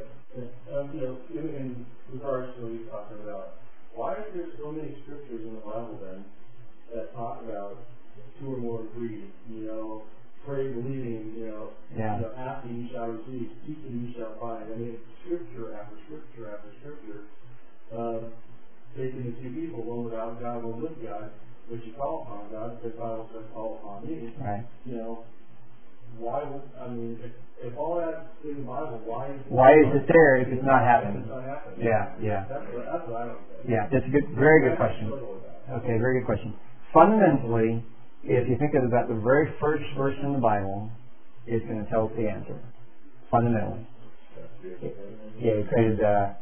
In regards to what he's talking about, why are there so many scriptures in the Bible then that talk about two or more agreed, pray believing, asking you shall receive, seeking you shall find. I mean, scripture after scripture after scripture, taking the two people, one without God, one with God, which you call upon God, the Bible says call upon me. Right. Why would, if all that's in the Bible, why is it there if it's not happening? It's not happening. Yeah. That's what I don't think. Yeah, that's a very good question. Okay, very good question. Fundamentally, if you think about the very first verse in the Bible, it's going to tell us the answer. Fundamentally. Yeah, he created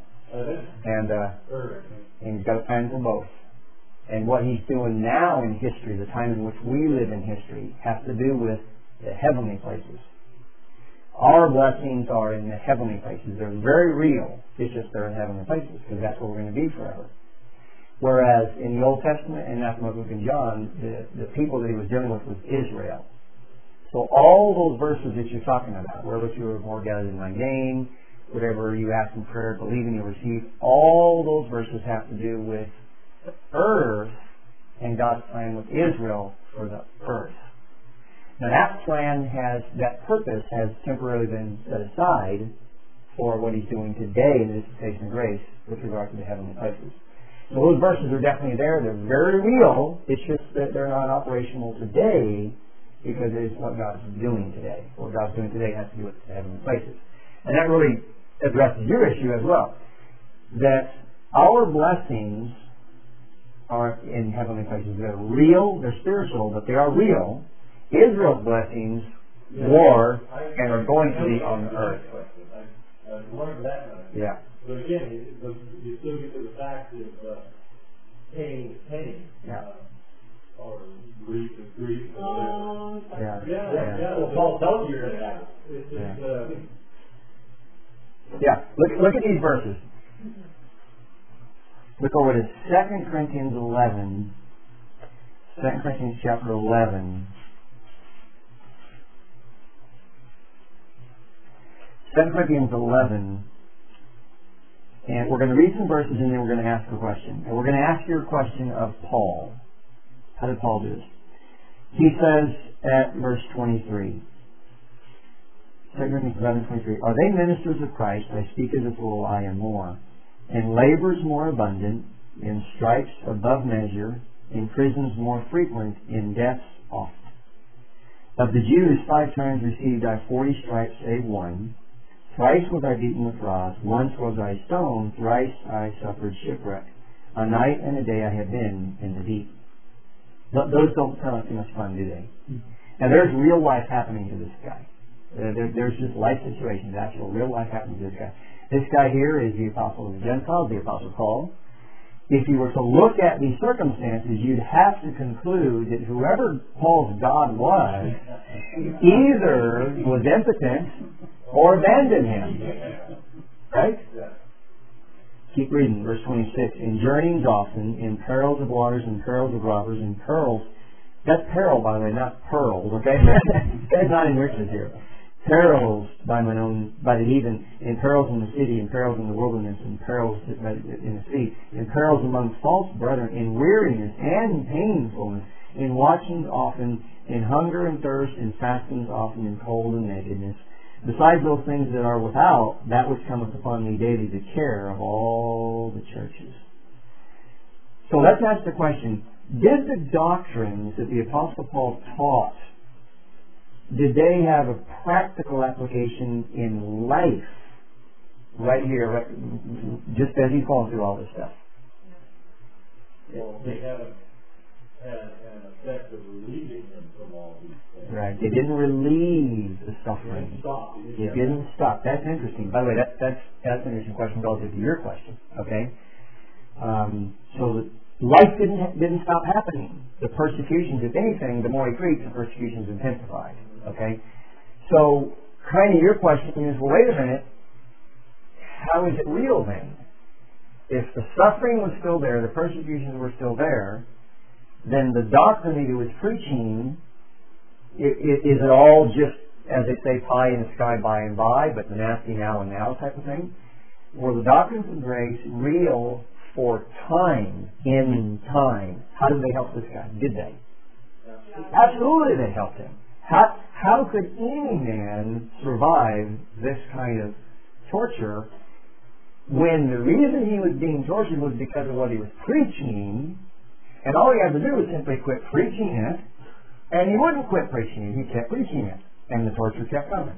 and he's got a plan for both. And what he's doing now in history, the time in which we live in history, has to do with the heavenly places. Our blessings are in the heavenly places. They're very real. It's just they're in heavenly places because that's where we're going to be forever. Whereas in the Old Testament and Matthew, Mark, Luke, and John, the people that he was dealing with was Israel. So all those verses that you're talking about, wherever you are more gathered in my name, whatever you ask in prayer, believing you receive, all those verses have to do with the earth and God's plan with Israel for the earth. Now that plan that purpose has temporarily been set aside for what he's doing today in the dispensation of grace with regard to the heavenly places. So those verses are definitely there. They're very real. It's just that they're not operational today because it is what God's doing today. What God's doing today has to do with the heavenly places. And that really addresses your issue as well. That our blessings are in heavenly places. They're real, they're spiritual, but they are real. Israel's blessings were and are going to be on the earth. Yeah. But again, you still get to the fact that pain is pain. Yeah. Or grief is grief. Yeah. Well, Paul tells you that. Yeah. Look at these verses. Look over to 2 Corinthians 11. 2 Corinthians chapter 11. 2 Corinthians 11. And we're going to read some verses and then we're going to ask a question. And we're going to ask you a question of Paul. How did Paul do this? He says at verse 23. 2 Corinthians 11:23. Are they ministers of Christ? I speak as if will I am more. And labors more abundant, in stripes above measure, in prisons more frequent, in deaths oft. Of the Jews 5 times received I 40 stripes, save one. Thrice was I beaten with rods, once was I stoned, thrice I suffered shipwreck. A night and a day I have been in the deep. Those don't sound like too much fun, do they? Now there's real life happening to this guy. There's just life situations, actual real life happening to this guy. This guy here is the apostle of the Gentiles, the apostle Paul. If you were to look at these circumstances, you'd have to conclude that whoever Paul's God was either was impotent or abandoned him. Right? Keep reading, verse 26. In journeyings often, in perils of waters, in perils of robbers, in perils. That's peril, by the way, not pearls, okay? This guy's not in riches here. Perils by the heathen, in perils in the city, in perils in the wilderness, in perils in the sea, in perils among false brethren, in weariness and painfulness, in watchings often, in hunger and thirst, in fastings often, in cold and nakedness. Besides those things that are without, that which cometh upon me daily, the care of all the churches. So let's ask the question, did the doctrines that the Apostle Paul taught, did they have a practical application in life right here, just as he's going through all this stuff? Well, they haven't had an effect of relieving him from all these things. Right. They didn't relieve the suffering. It didn't stop. That's interesting. By the way, that's an interesting question relative to your question. Okay. So life didn't stop happening. The persecutions, if anything, the more he preached, the persecutions intensified. Okay? So, kind of your question is, well, wait a minute, how is it real then? If the suffering was still there, the persecutions were still there, then the doctrine that he was preaching, is it all just, as they say, pie in the sky by and by, but the nasty now and now type of thing? Were the doctrines of grace real for time, in time? How did they help this guy? Did they? Absolutely they helped him. How could any man survive this kind of torture when the reason he was being tortured was because of what he was preaching, and all he had to do was simply quit preaching it, and he wouldn't quit preaching it, he kept preaching it, and the torture kept coming.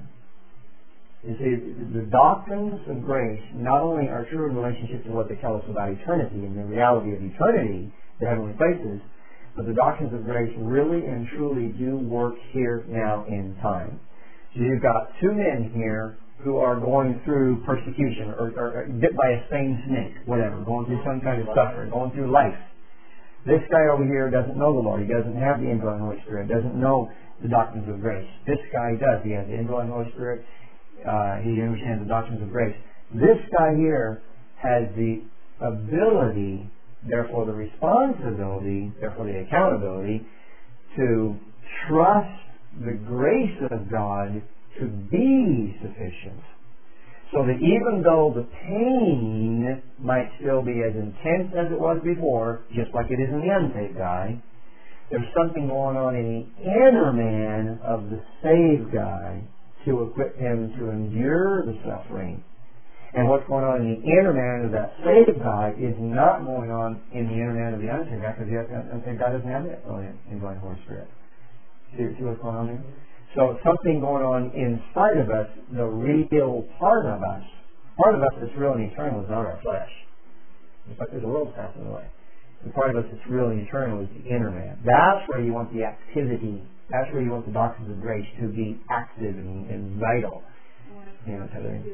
You see, the doctrines of grace not only are true in relationship to what they tell us about eternity and the reality of eternity, the heavenly places, but the doctrines of grace really and truly do work here now in time. So you've got 2 men here who are going through persecution or bit by a same snake, whatever, going through some kind of suffering, going through life. This guy over here doesn't know the Lord. He doesn't have the indwelling Holy Spirit, doesn't know the doctrines of grace. This guy does. He has the indwelling Holy Spirit. He understands the doctrines of grace. This guy here has the ability, therefore the responsibility, therefore the accountability, to trust the grace of God to be sufficient. So that even though the pain might still be as intense as it was before, just like it is in the unsaved guy, there's something going on in the inner man of the saved guy to equip him to endure the suffering. And what's going on in the inner man of that saved guy is not going on in the inner man of the unsaved guy, because the unsaved guy doesn't have that indwelling Holy Spirit. See what's going on there? So something going on inside of us, the real part of us that's real and eternal is not our flesh. It's like there's a world passing away. The part of us that's real and eternal is the inner man. That's where you want the activity. That's where you want the doctrines of grace to be active and vital. Yeah,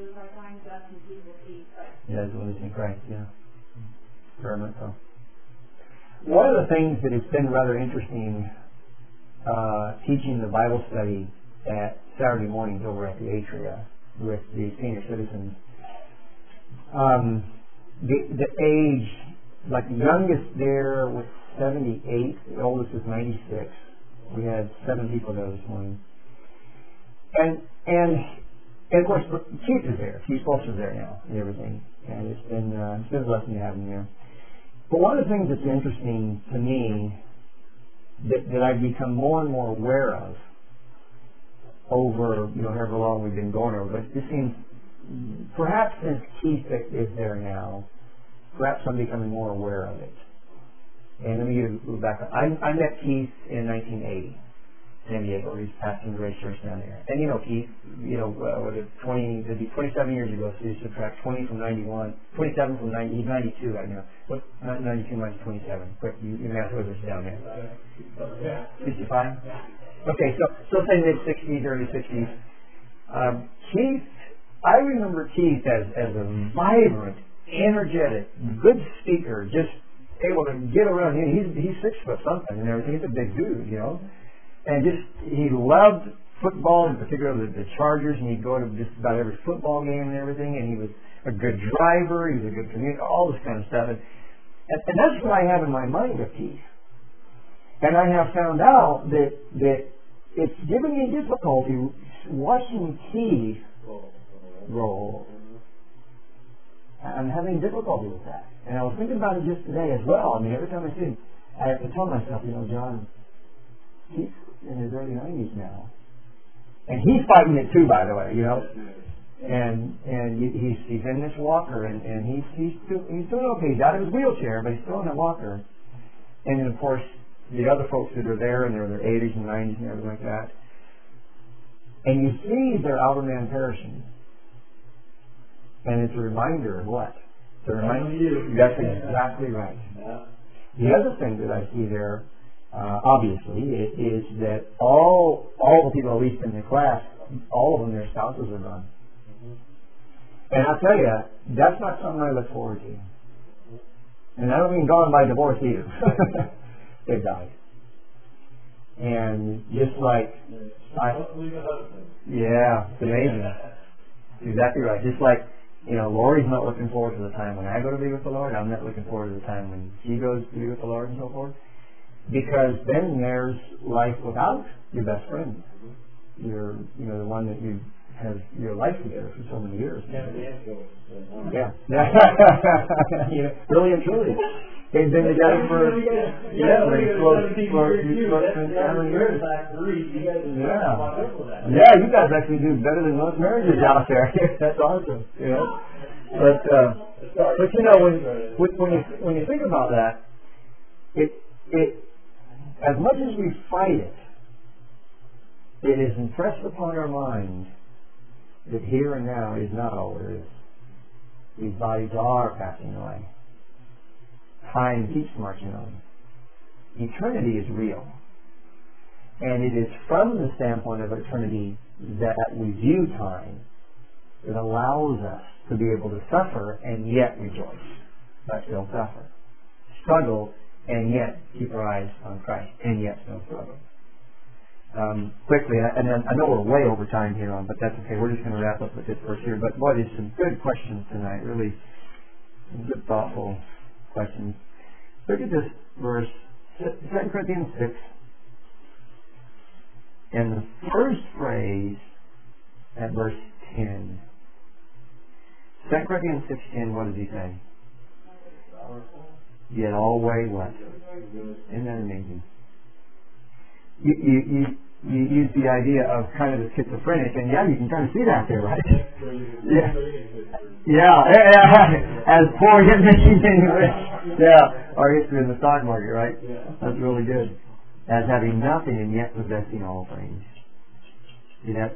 it's when it's in Christ, yeah. Very much so. One of the things that has been rather interesting teaching the Bible study at Saturday mornings over at the Atria with the senior citizens, the age, like the youngest there was 78, the oldest was 96. We had 7 people there this morning. And of course, Keith is there. Keith Fulcher is there now and everything. And it's been a blessing to have him there. But one of the things that's interesting to me that I've become more and more aware of over, however long we've been going over, but it just seems, perhaps since Keith is there now, perhaps I'm becoming more aware of it. And let me give you a background. I met Keith in 1980. San Diego. He's pastoring the Grace Church down there. And you know, Keith, it'd be 27 years ago, so you subtract 20 from 91, 27 from 90, he's 92 right now. What, 92 minus 27? Quick, you math with us down there. 65? Okay, so say mid-60s, early 60s. Keith, I remember Keith as a vibrant, energetic, good speaker, just able to get around. He's 6 foot something and everything. He's a big dude, you know. And he loved football, in particular the Chargers, and he'd go to just about every football game and everything, and he was a good driver, he was a good communicator, all this kind of stuff. And that's what I have in my mind of Keith. And I have found out that it's giving me difficulty watching Keith roll. I'm having difficulty with that. And I was thinking about it just today as well. I mean, every time I see him, I have to tell myself, John, Keith's in his early 90s now. And he's fighting it too, by the way, And he's in this walker, and he's doing okay. He's out of his wheelchair, but he's still in that walker. And then, of course, the other folks that are there, and they're in their 80s and 90s and everything like that. And you see their outer man perishing. And it's a reminder of what? It's a reminder of you. That's exactly right. The other thing that I see there, obviously, is that all the people, at least in the class, all of them, their spouses are gone. And I'll tell you, that's not something I look forward to. And I don't mean gone by divorce either. They've died. And just like, yeah, it's amazing. Exactly right. Just like, Lori's not looking forward to the time when I go to be with the Lord. I'm not looking forward to the time when she goes to be with the Lord and so forth. Because then there's life without your best friend. You're, the one that you have your life together for so many years. Yeah. Really and truly. They've been together for, years. Yeah, you guys actually do better than most marriages out there. That's awesome. But when you think about that, it as much as we fight it, it is impressed upon our mind that here and now is not all there is. These bodies are passing away. Time keeps marching on. Eternity is real. And it is from the standpoint of eternity that we view time that allows us to be able to suffer and yet rejoice, but still suffer. Struggle and yet keep our eyes on Christ, and yet still struggle. Quickly, and I know we're way over time here but that's okay. We're just going to wrap up with this verse here. But boy, there's some good questions tonight. Really good, thoughtful questions. Look at this verse, 2 Corinthians 6. And the first phrase at verse 10. 2 Corinthians 6:10, what does he say? Yet always what? Isn't that amazing? You use the idea of kind of the schizophrenic, and you can kind of see that there, right? Yeah. As poor yet making many rich. Yeah, our history in the stock market, right? That's really good. As having nothing and yet possessing all things. See that?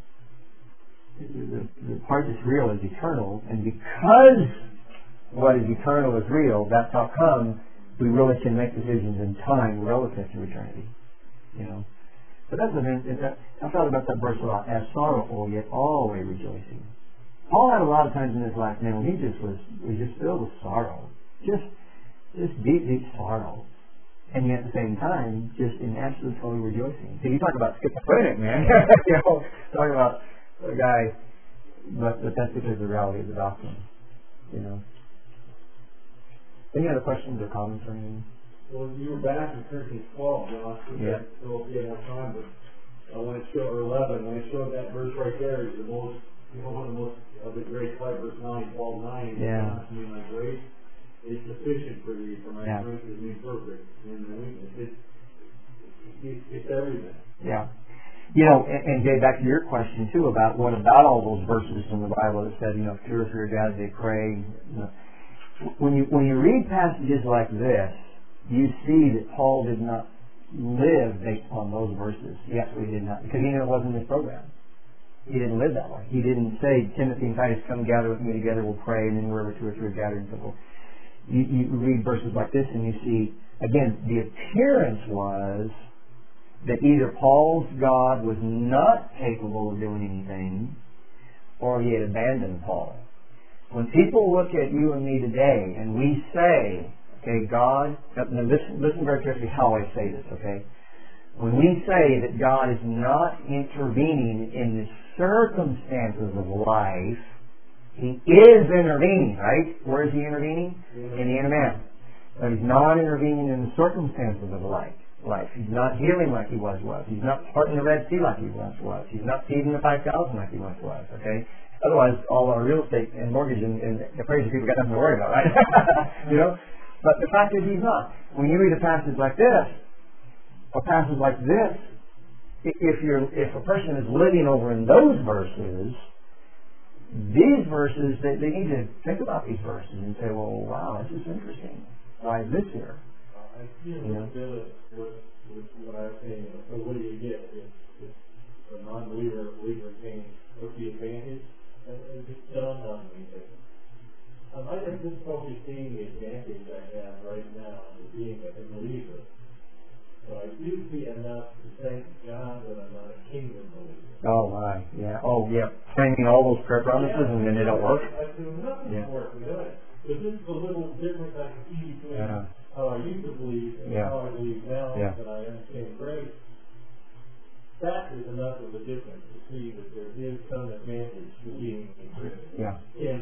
The part that's real is eternal, and because what is eternal is real, that's how come we really can make decisions in time relative to eternity. But I thought about that verse a lot. As sorrowful, yet always rejoicing. Paul had a lot of times in his life, when he was just filled with sorrow. Just deep, deep sorrow. And yet at the same time, just in absolute total rejoicing. So you talk about schizophrenic, man. Talk about a guy, but that's because of the reality of the doctrine. Any other questions or comments or anything? Well, you were back in Corinthians 12, Josh. Yeah. So if you have more time, but when it showed, or 11, when it showed that verse right there is the most, one of the most of the great fight, verse 9, 12:9. Yeah. My grace is sufficient for thee, for my strength is made perfect in the weakness. It's everything. Yeah. And Jay, back to your question too about what about all those verses in the Bible that said, two or three are gathered, they pray. when you read passages like this, you see that Paul did not live based upon those verses. He absolutely did not, because he knew it wasn't his program. He didn't live that way. He didn't say, Timothy and Titus, come gather with me together, we'll pray, and then wherever two or three are gathered and so forth. You read verses like this and you see, again, the appearance was that either Paul's God was not capable of doing anything, or he had abandoned Paul. When people look at you and me today and we say, okay, God, now listen very carefully how I say this, okay? When we say that God is not intervening in the circumstances of life, He is intervening, right? Where is He intervening? In the inner man. But He's not intervening in the circumstances of life. He's not healing like He once was. He's not parting the Red Sea like He once was. He's not feeding the 5,000 like He once was, okay? Otherwise, all our real estate and mortgage and the crazy people got nothing to worry about, right? You know? But the fact is He's not. When you read a passage like this, a passage like this, if a person is living over in those verses, these verses, they need to think about these verses and say, well, wow, this is interesting. Why is this here? I feel with what I was saying. So what do you get? If a non-believer or believer is saying, what's the advantage? And just done on anything. I might have difficulty seeing the advantage I have right now of being a believer. But I do see enough to thank God that I'm not a kingdom believer. Oh, my. Yeah. Oh, yeah. Claiming all those prayer promises and then they don't work? I do nothing work with it. But this is a little difference I can see between how I used to believe and how I believe now that I understand grace. That is enough of a difference to see that there is some advantage to being a Christian. Yeah.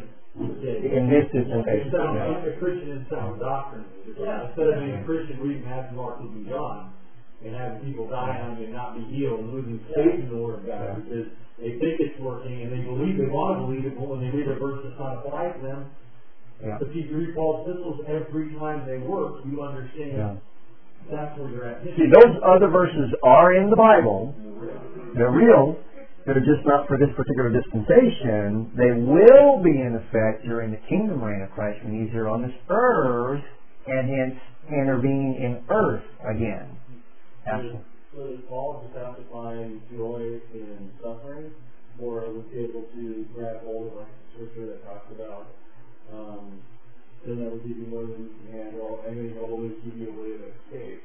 In this dispensation. A Christian in sound doctrine. Instead of being a Christian reading Matthew, Mark, Luke, and John, and having people die on it and not be healed and losing faith in the Word of God because they think it's working and they believe they want to believe it, but when they read a verse that's not applied to them, but if you read Paul's epistles every time they work, you understand that's where you're at. See, those other verses are in the Bible. They're real. They're just not for this particular dispensation. They will be in effect during the kingdom reign of Christ when He's here on this earth and hence intervening in earth again. Absolutely. So does Paul just have to find joy in suffering, or was he able to grab hold of like the scripture that talks about He'll never give you more than you can handle, and then He'll always give you a way to escape?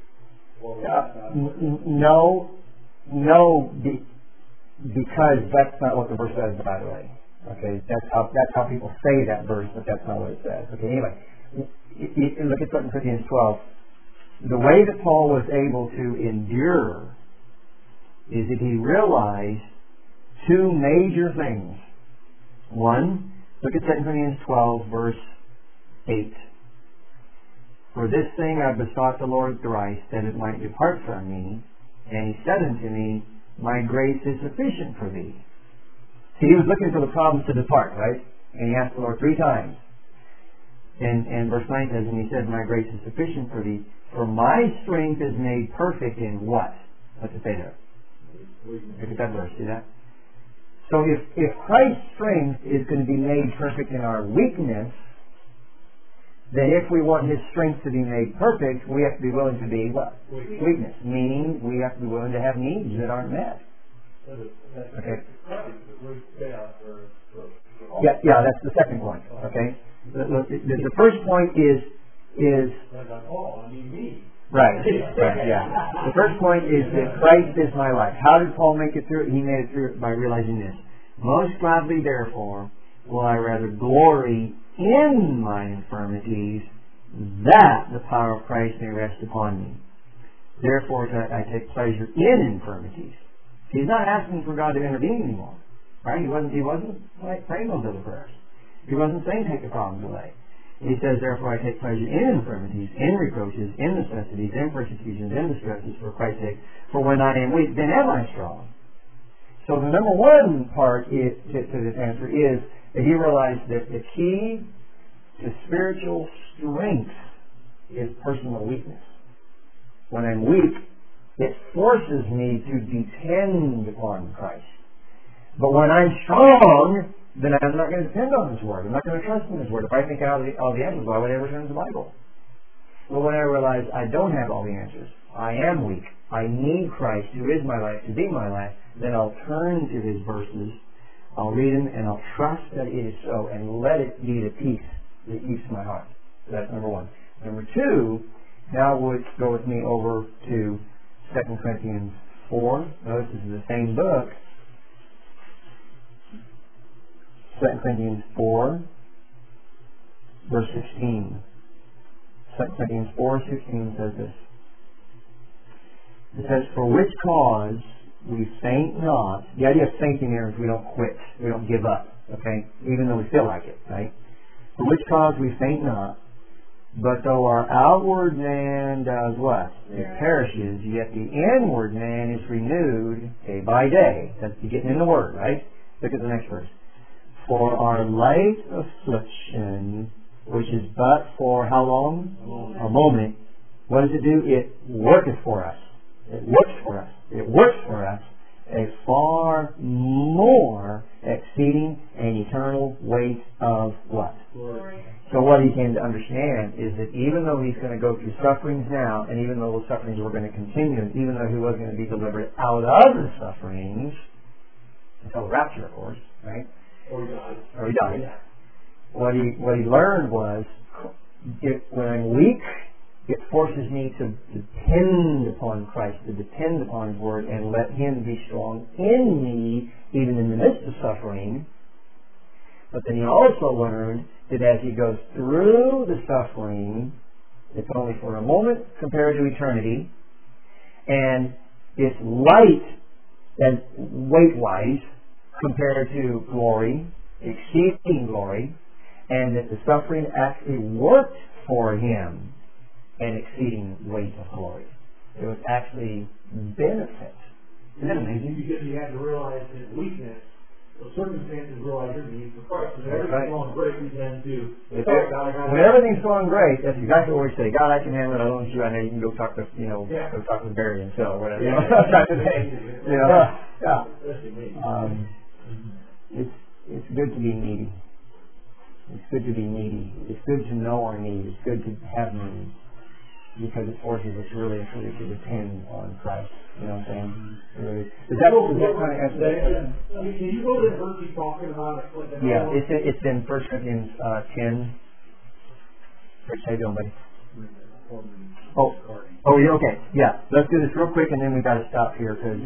No, because that's not what the verse says, by the way. Okay, that's how people say that verse, but that's not what it says. Okay, anyway, look at 2 Corinthians 12. The way that Paul was able to endure is that he realized two major things. One, look at 2 Corinthians 12, verse 8. For this thing I besought the Lord thrice, that it might depart from me. And He said unto me, my grace is sufficient for thee. See, he was looking for the problems to depart, right? And he asked the Lord 3 times. And verse 9 says, and He said, my grace is sufficient for thee, for my strength is made perfect in what? What's it say there? Look at that verse, see that? So if Christ's strength is going to be made perfect in our weakness, then if we want His strength to be made perfect, we have to be willing to be what? Weakness. Meaning we have to be willing to have needs that aren't met. Okay. Yeah, that's the second point. Okay. The first point is right. Yeah. The first point is that Christ is my life. How did Paul make it through it? He made it through it by realizing this. Most gladly, therefore, will I rather glory in my infirmities, that the power of Christ may rest upon me. Therefore, I take pleasure in infirmities. He's not asking for God to intervene anymore, right? He wasn't praying those other prayers. He wasn't saying take the problems away. He says, therefore, I take pleasure in infirmities, in reproaches, in necessities, in persecutions, in distresses for Christ's sake. For when I am weak, then am I strong. So the number one part to this answer is that he realized that the key to spiritual strength is personal weakness. When I'm weak, it forces me to depend upon Christ. But when I'm strong, then I'm not going to depend on His Word. I'm not going to trust in His Word. If I think out all the answers, why would I ever turn to the Bible? Well, when I realize I don't have all the answers, I am weak, I need Christ, who is my life, to be my life, then I'll turn to His verses, I'll read them, and I'll trust that it is so, and let it be the peace that keeps my heart. So that's number one. Number two, now go with me over to 2 Corinthians 4. Notice this is the same book. 2 Corinthians 4, verse 16. 2 Corinthians 4:16 says this. It says, "For which cause we faint not." The idea of fainting here is we don't quit. We don't give up. Okay? Even though we feel like it. Right? "For which cause we faint not, but though our outward man does what? It perishes, yet the inward man is renewed day by day." That's you getting in the Word, right? Look at the next verse. "For our light affliction, which is but for how long? A moment. What does it do? It worketh for us. It works for us. It works for us a far more exceeding and eternal weight of what? Glory. So what he came to understand is that even though he's going to go through sufferings now, and even though those sufferings were going to continue, and even though he was going to be delivered out of the sufferings, until the rapture, of course, right? Or he died. What he learned was, when I'm weak, it forces me to depend upon Christ, to depend upon His Word, and let Him be strong in me, even in the midst of suffering. But then he also learned that as he goes through the suffering, it's only for a moment compared to eternity, and it's light and weight-wise compared to glory, exceeding glory, and that the suffering actually worked for him an exceeding weight of glory. It was actually benefit. Isn't that amazing? Because he had to realize his weakness, the circumstances realize his need for Christ. When everything's going great, we tend to, when everything's going great, that's exactly what we say. God, I can handle it. I don't want you. I know you can go talk to, go talk with Barry and Phil or whatever. It's good to be needy. It's good to be needy. It's good to know our need. It's good to have needs, because it forces us really and truly to depend on Christ. You know what I'm saying? Really. Is that kind of answer that? Can you go to the verse he's talking about? Yeah, it's in 1 Corinthians 10. How you doing, buddy? Oh, yeah, okay. Yeah, let's do this real quick, and then we've got to stop here because.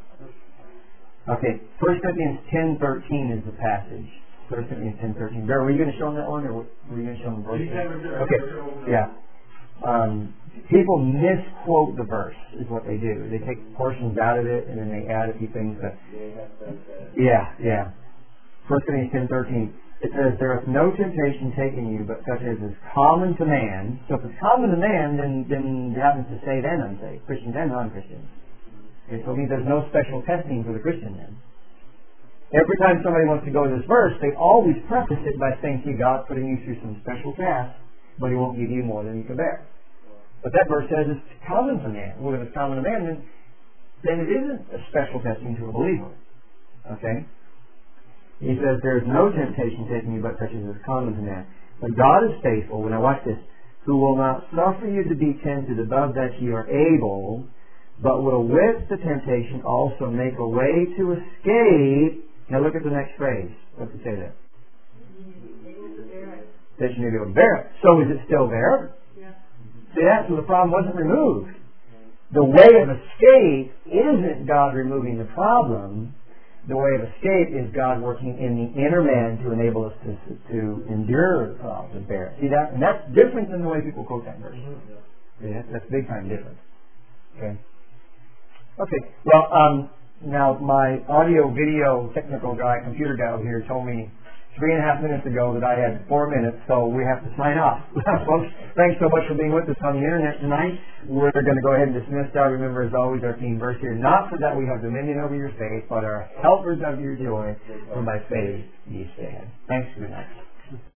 Okay, 1 Corinthians 10:13 is the passage. 1 Corinthians 10:13. Barry, were you going to show them that one, or were you going to show them the verse? Okay, yeah. People misquote the verse, is what they do. They take portions out of it, and then they add a few things. Yeah. 1 Corinthians 10:13. It says, "There is no temptation taken you, but such as is common to man." So if it's common to man, then it happens to say then unsaved, Christians and non-Christians. Okay, so it means there's no special testing for the Christian then. Every time somebody wants to go to this verse, they always preface it by saying, "See, God's putting you through some special tasks, but He won't give you more than you can bear." But that verse says it's common to man. Well, if it's common to man, then it isn't a special testing to a believer. Okay? He says, "There is no temptation taking you but such as is common to man. But God is faithful," now watch this, "who will not suffer you to be tempted above that you are able, but will with the temptation also make a way to escape." Now look at the next phrase. What's it say there? That you may be able to bear it. So is it still there? Yeah. See, that's when the problem wasn't removed. The way of escape isn't God removing the problem. The way of escape is God working in the inner man to enable us to endure the problem, to bear it. See that? And that's different than the way people quote that verse. Yeah, that's big time different. Okay. Well, now my audio, video, technical guy, computer guy over here told me 3.5 minutes ago that I had 4 minutes, so we have to sign off. Folks, thanks so much for being with us on the internet tonight. We're going to go ahead and dismiss now. Remember, as always, our theme verse here, "Not for that we have dominion over your faith, but are helpers of your joy, for by faith ye stand." Thanks. Good night.